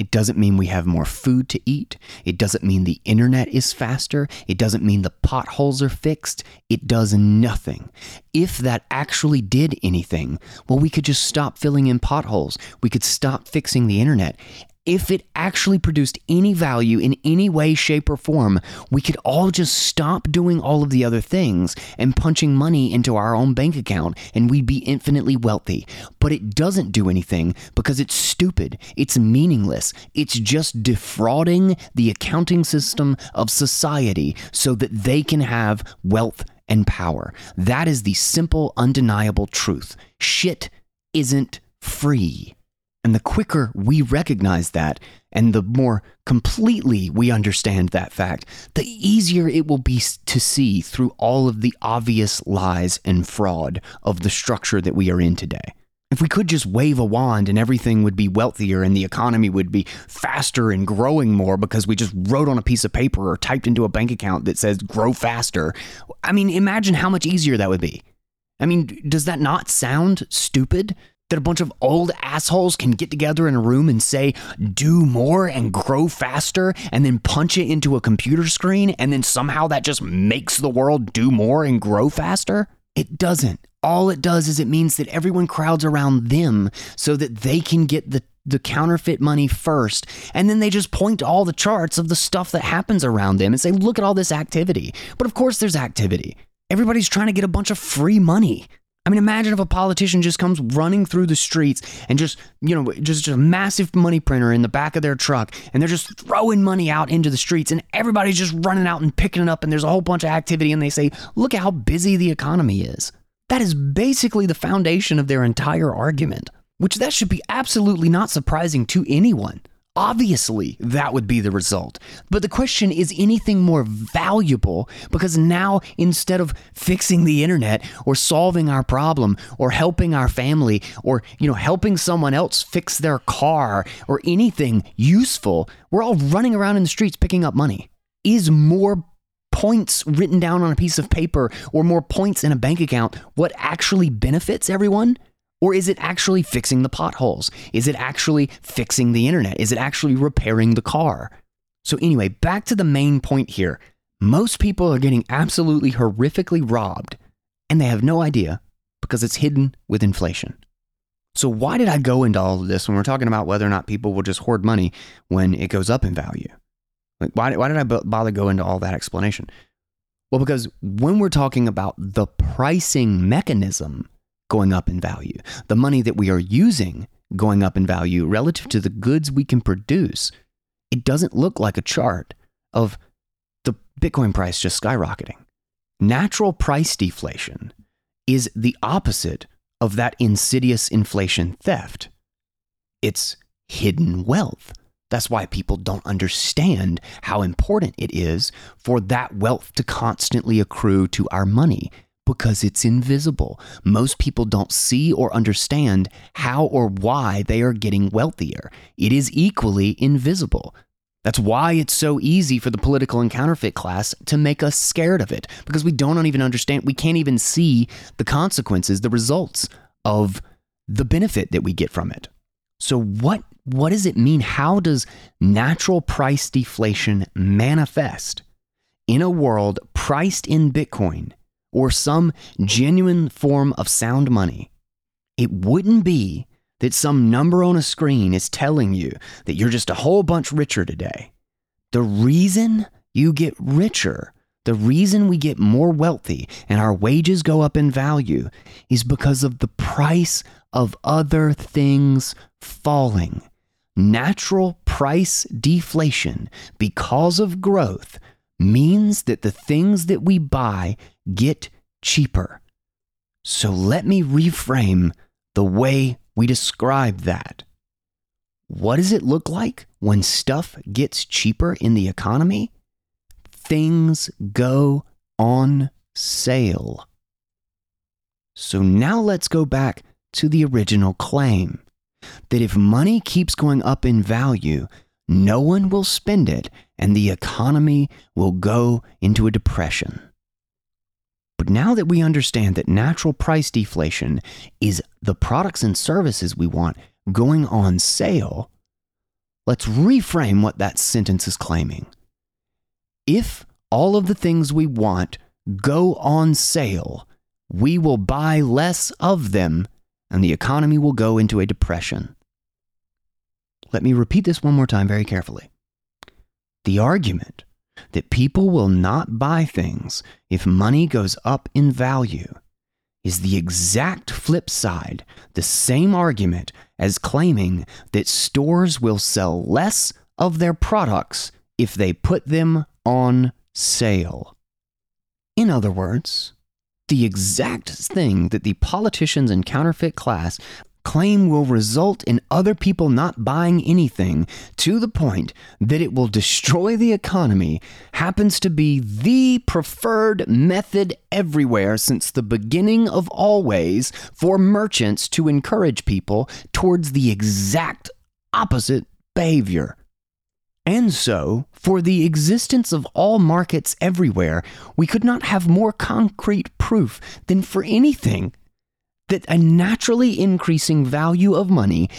It doesn't mean we have more food to eat. It doesn't mean the internet is faster. It doesn't mean the potholes are fixed. It does nothing. If that actually did anything, well, we could just stop filling in potholes. We could stop fixing the internet. If it actually produced any value in any way, shape, or form, we could all just stop doing all of the other things and punching money into our own bank account, and we'd be infinitely wealthy. But it doesn't do anything because it's stupid. It's meaningless. It's just defrauding the accounting system of society so that they can have wealth and power. That is the simple, undeniable truth. Shit isn't free. And the quicker we recognize that, and the more completely we understand that fact, the easier it will be to see through all of the obvious lies and fraud of the structure that we are in today. If we could just wave a wand and everything would be wealthier and the economy would be faster and growing more because we just wrote on a piece of paper or typed into a bank account that says grow faster, I mean, imagine how much easier that would be. I mean, does that not sound stupid? That a bunch of old assholes can get together in a room and say, do more and grow faster, and then punch it into a computer screen, and then somehow that just makes the world do more and grow faster? It doesn't. All it does is it means that everyone crowds around them so that they can get the counterfeit money first, and then they just point to all the charts of the stuff that happens around them and say, look at all this activity. But of course there's activity. Everybody's trying to get a bunch of free money. I mean, imagine if a politician just comes running through the streets and just a massive money printer in the back of their truck, and they're just throwing money out into the streets, and everybody's just running out and picking it up, and there's a whole bunch of activity, and they say, look at how busy the economy is. That is basically the foundation of their entire argument, which that should be absolutely not surprising to anyone. Obviously, that would be the result. But the question is anything more valuable, because now instead of fixing the internet or solving our problem or helping our family or, helping someone else fix their car or anything useful, we're all running around in the streets picking up money. Is more points written down on a piece of paper or more points in a bank account what actually benefits everyone? Or is it actually fixing the potholes? Is it actually fixing the internet? Is it actually repairing the car? So anyway, back to the main point here. Most people are getting absolutely horrifically robbed, and they have no idea because it's hidden with inflation. So why did I go into all of this when we're talking about whether or not people will just hoard money when it goes up in value? Like, why did I bother go into all that explanation? Well, because when we're talking about the pricing mechanism going up in value, the money that we are using going up in value relative to the goods we can produce, it doesn't look like a chart of the Bitcoin price just skyrocketing. Natural price deflation is the opposite of that insidious inflation theft. It's hidden wealth. That's why people don't understand how important it is for that wealth to constantly accrue to our money, because it's invisible. Most people don't see or understand how or why they are getting wealthier. It is equally invisible. That's why it's so easy for the political and counterfeit class to make us scared of it, because we don't even understand. We can't even see the consequences, the results of the benefit that we get from it. So what does it mean? How does natural price deflation manifest in a world priced in Bitcoin or some genuine form of sound money? It wouldn't be that some number on a screen is telling you that you're just a whole bunch richer today. The reason you get richer, the reason we get more wealthy and our wages go up in value is because of the price of other things falling. Natural price deflation, because of growth, means that the things that we buy get cheaper. So let me reframe the way we describe that. What does it look like when stuff gets cheaper in the economy? Things go on sale. So now let's go back to the original claim that if money keeps going up in value, no one will spend it and the economy will go into a depression. But now that we understand that natural price deflation is the products and services we want going on sale, Let's reframe what that sentence is claiming. If all of the things we want go on sale, we will buy less of them and the economy will go into a depression. Let me repeat this one more time very carefully. The argument that people will not buy things if money goes up in value is the exact flip side, the same argument as claiming that stores will sell less of their products if they put them on sale. In other words, the exact thing that the politicians and counterfeit class claim will result in other people not buying anything to the point that it will destroy the economy happens to be the preferred method everywhere since the beginning of always for merchants to encourage people towards the exact opposite behavior. And so, for the existence of all markets everywhere, we could not have more concrete proof than for anything that a naturally increasing value of money,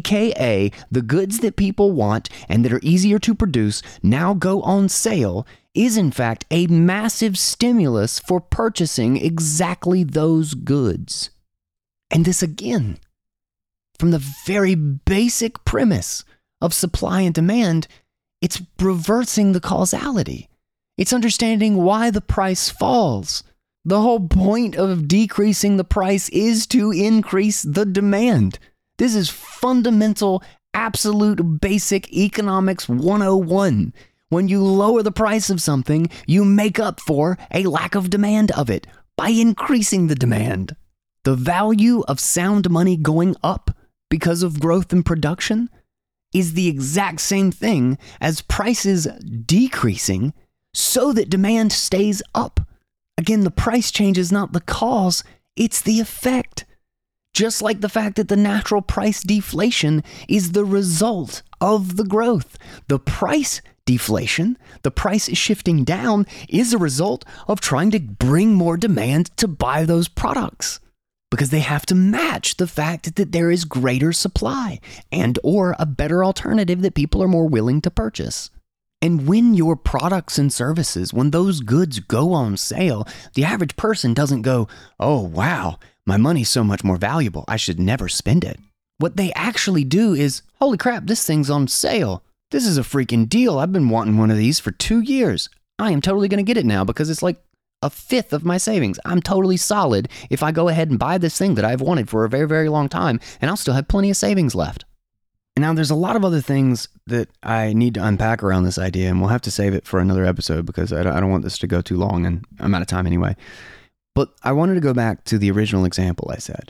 aka the goods that people want and that are easier to produce, now go on sale, is in fact a massive stimulus for purchasing exactly those goods. And this again, from the very basic premise of supply and demand, it's reversing the causality. It's understanding why the price falls. The whole point of decreasing the price is to increase the demand. This is fundamental, absolute, basic economics 101. When you lower the price of something, you make up for a lack of demand of it by increasing the demand. The value of sound money going up because of growth in production is the exact same thing as prices decreasing so that demand stays up. Again, the price change is not the cause, it's the effect. Just like the fact that the natural price deflation is the result of the growth. The price deflation, the price shifting down, is a result of trying to bring more demand to buy those products. Because they have to match the fact that there is greater supply and or a better alternative that people are more willing to purchase. And when your products and services, when those goods go on sale, the average person doesn't go, oh, wow, my money's so much more valuable, I should never spend it. What they actually do is, holy crap, this thing's on sale. This is a freaking deal. I've been wanting one of these for 2 years. I am totally going to get it now because it's like a fifth of my savings. I'm totally solid if I go ahead and buy this thing that I've wanted for a very, very long time, and I'll still have plenty of savings left. Now, there's a lot of other things that I need to unpack around this idea, and we'll have to save it for another episode because I don't want this to go too long, and I'm out of time anyway. But I wanted to go back to the original example I said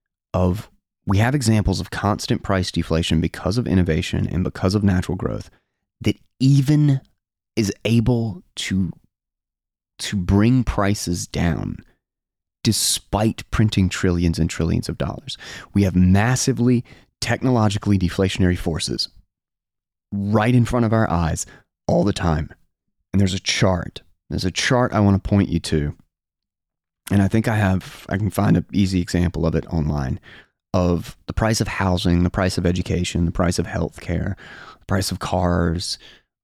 of we have examples of constant price deflation because of innovation and because of natural growth that even is able to bring prices down despite printing trillions and trillions of dollars. We have massively technologically deflationary forces right in front of our eyes all the time. And there's a chart. There's a chart I want to point you to. And I think I can find an easy example of it online of the price of housing, the price of education, the price of healthcare, the price of cars,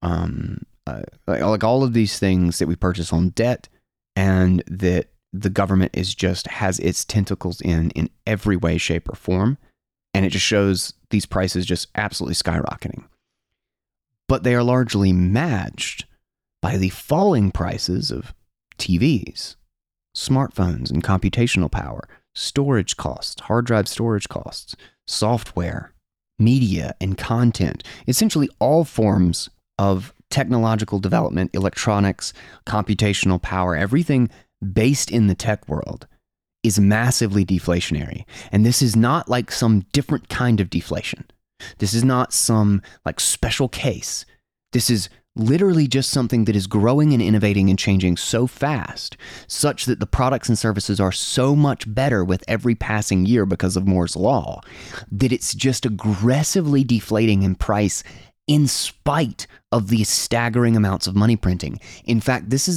like all of these things that we purchase on debt and that the government has its tentacles in every way, shape, or form. And it just shows these prices just absolutely skyrocketing. But they are largely matched by the falling prices of TVs, smartphones and computational power, storage costs, hard drive storage costs, software, media and content, essentially all forms of technological development, electronics, computational power, everything based in the tech world is massively deflationary. And this is not like some different kind of deflation. This is not some like special case. This is literally just something that is growing and innovating and changing so fast, such that the products and services are so much better with every passing year because of Moore's Law, that it's just aggressively deflating in price in spite of the staggering amounts of money printing. In fact, this is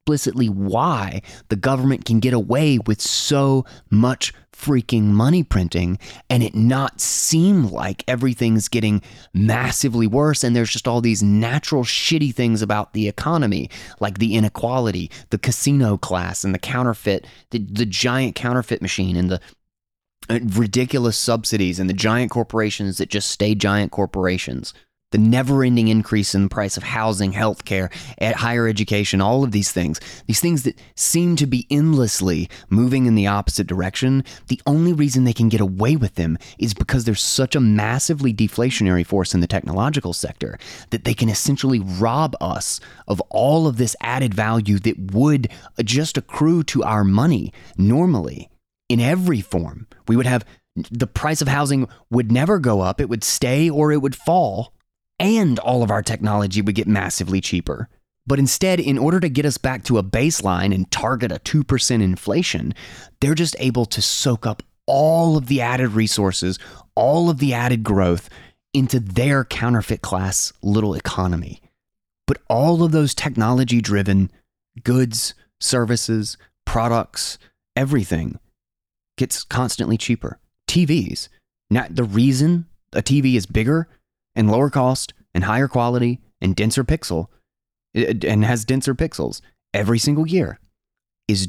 explicitly why the government can get away with so much freaking money printing and it not seem like everything's getting massively worse, and there's just all these natural shitty things about the economy, like the inequality, the casino class, and the counterfeit, the giant counterfeit machine, and the ridiculous subsidies, and the giant corporations that just stay giant corporations. The never-ending increase in the price of housing, healthcare, higher education, all of these things that seem to be endlessly moving in the opposite direction, the only reason they can get away with them is because there's such a massively deflationary force in the technological sector that they can essentially rob us of all of this added value that would just accrue to our money normally in every form. We would have, the price of housing would never go up, it would stay or it would fall. And all of our technology would get massively cheaper. But instead, in order to get us back to a baseline and target a 2% inflation, they're just able to soak up all of the added resources, all of the added growth into their counterfeit class little economy. But all of those technology-driven goods, services, products, everything gets constantly cheaper. TVs. Now, the reason a TV is bigger and lower cost and higher quality and denser pixel and has denser pixels every single year is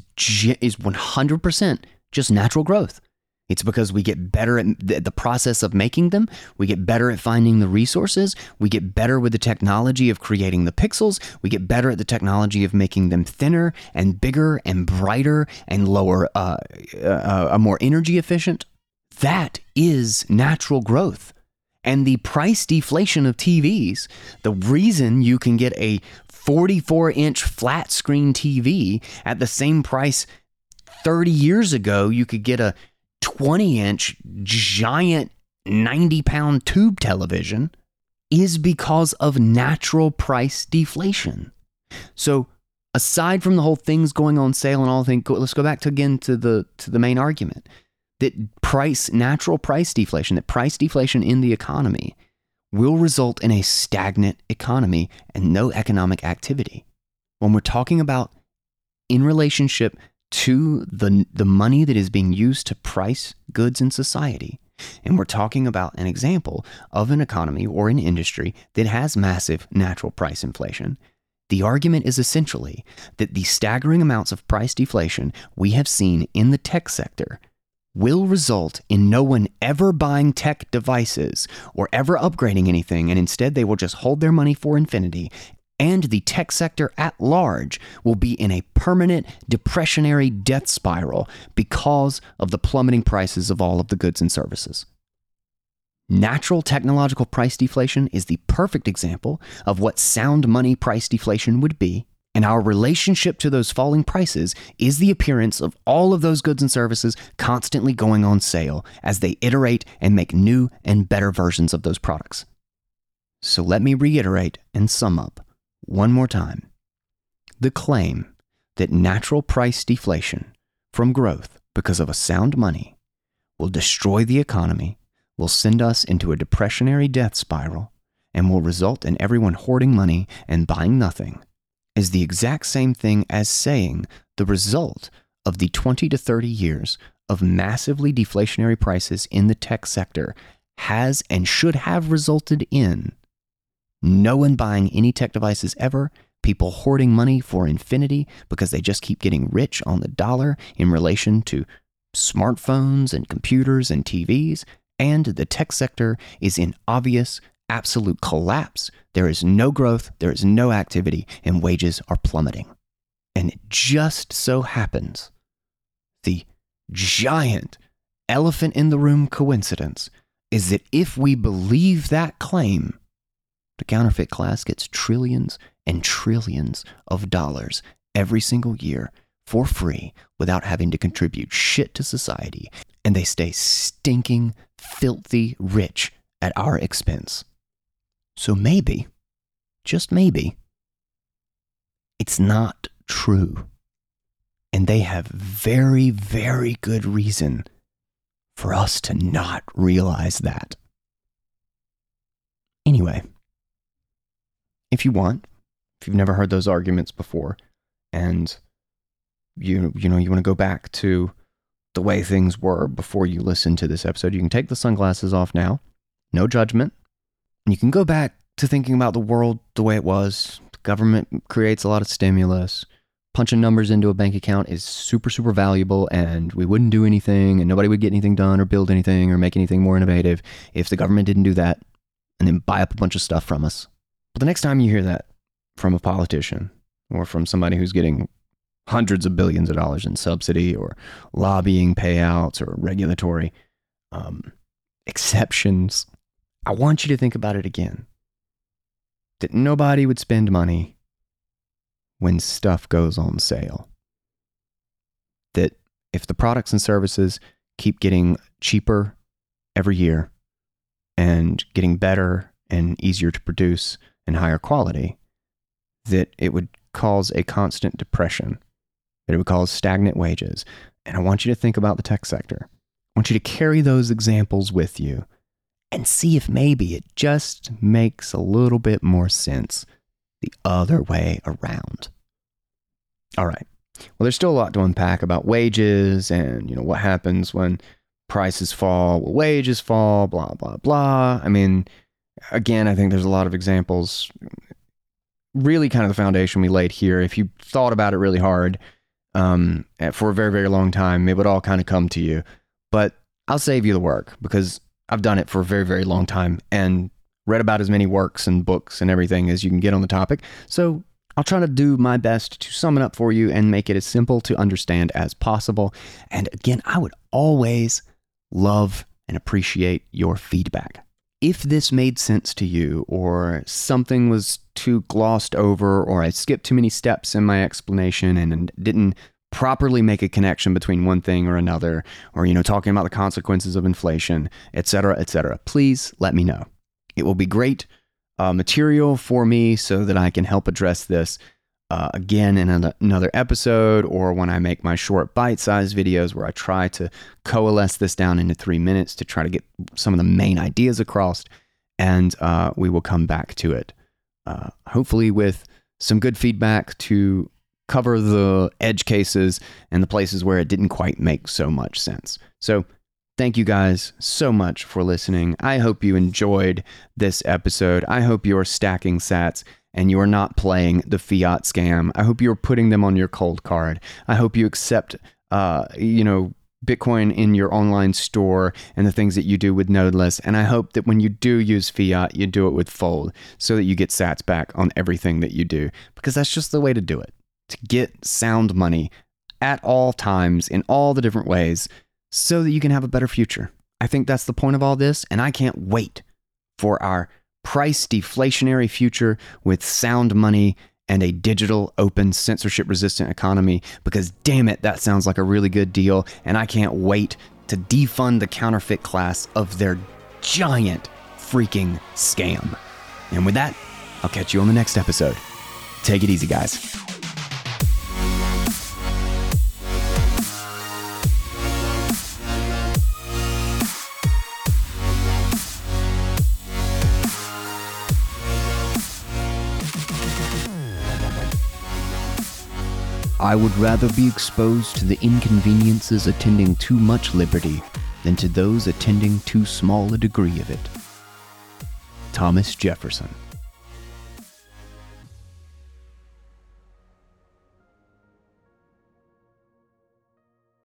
100% just natural growth. It's because we get better at the process of making them. We get better at finding the resources. We get better with the technology of creating the pixels. We get better at the technology of making them thinner and bigger and brighter and lower, more energy efficient. That is natural growth. And the price deflation of TVs, the reason you can get a 44-inch flat screen TV at the same price 30 years ago, you could get a 20-inch giant 90-pound tube television, is because of natural price deflation. So aside from the whole things going on sale and all things, let's go back to the main argument. That natural price deflation, that price deflation in the economy will result in a stagnant economy and no economic activity. When we're talking about in relationship to the money that is being used to price goods in society, and we're talking about an example of an economy or an industry that has massive natural price inflation, the argument is essentially that the staggering amounts of price deflation we have seen in the tech sector will result in no one ever buying tech devices or ever upgrading anything, and instead they will just hold their money for infinity, and the tech sector at large will be in a permanent depressionary death spiral because of the plummeting prices of all of the goods and services. Natural technological price deflation is the perfect example of what sound money price deflation would be. And our relationship to those falling prices is the appearance of all of those goods and services constantly going on sale as they iterate and make new and better versions of those products. So let me reiterate and sum up one more time. The claim that natural price deflation from growth because of a sound money will destroy the economy, will send us into a depressionary death spiral, and will result in everyone hoarding money and buying nothing is the exact same thing as saying the result of the 20 to 30 years of massively deflationary prices in the tech sector has and should have resulted in no one buying any tech devices ever, people hoarding money for infinity because they just keep getting rich on the dollar in relation to smartphones and computers and TVs, and the tech sector is in obvious absolute collapse. There is no growth, there is no activity, and wages are plummeting. And it just so happens, the giant elephant in the room coincidence is that if we believe that claim, the counterfeit class gets trillions and trillions of dollars every single year for free without having to contribute shit to society, and they stay stinking, filthy rich at our expense. So maybe, just maybe, it's not true. And they have very, very good reason for us to not realize that. Anyway, if you want, if you've never heard those arguments before, And you want to go back to the way things were before you listen to this episode, you can take the sunglasses off now. No judgment. And you can go back to thinking about the world the way it was. The government creates a lot of stimulus. Punching numbers into a bank account is super, super valuable, and we wouldn't do anything, and nobody would get anything done or build anything or make anything more innovative if the government didn't do that and then buy up a bunch of stuff from us. But the next time you hear that from a politician or from somebody who's getting hundreds of billions of dollars in subsidy or lobbying payouts or regulatory exceptions, I want you to think about it again. That nobody would spend money when stuff goes on sale. That if the products and services keep getting cheaper every year and getting better and easier to produce and higher quality, that it would cause a constant depression, that it would cause stagnant wages. And I want you to think about the tech sector. I want you to carry those examples with you and see if maybe it just makes a little bit more sense the other way around. All right. Well, there's still a lot to unpack about wages and, what happens when prices fall, will wages fall, blah, blah, blah. I mean, again, I think there's a lot of examples. Really kind of the foundation we laid here. If you thought about it really hard for a very, very long time, it would all kind of come to you. But I'll save you the work because I've done it for a very, very long time and read about as many works and books and everything as you can get on the topic. So I'll try to do my best to sum it up for you and make it as simple to understand as possible. And again, I would always love and appreciate your feedback. If this made sense to you, or something was too glossed over, or I skipped too many steps in my explanation and didn't properly make a connection between one thing or another, or, talking about the consequences of inflation, etc., please let me know. It will be great material for me so that I can help address this again in another episode, or when I make my short bite-sized videos where I try to coalesce this down into 3 minutes to try to get some of the main ideas across, and we will come back to it. Hopefully with some good feedback to cover the edge cases and the places where it didn't quite make so much sense. So thank you guys so much for listening. I hope you enjoyed this episode. I hope you're stacking sats and you're not playing the fiat scam. I hope you're putting them on your cold card. I hope you accept, Bitcoin in your online store and the things that you do with Nodeless. And I hope that when you do use fiat, you do it with Fold so that you get sats back on everything that you do, because that's just the way to do it. To get sound money at all times in all the different ways so that you can have a better future. I think that's the point of all this, and I can't wait for our price deflationary future with sound money and a digital, open, censorship-resistant economy, because damn it, that sounds like a really good deal, and I can't wait to defund the counterfeit class of their giant freaking scam. And with that, I'll catch you on the next episode. Take it easy, guys. I would rather be exposed to the inconveniences attending too much liberty than to those attending too small a degree of it. Thomas Jefferson.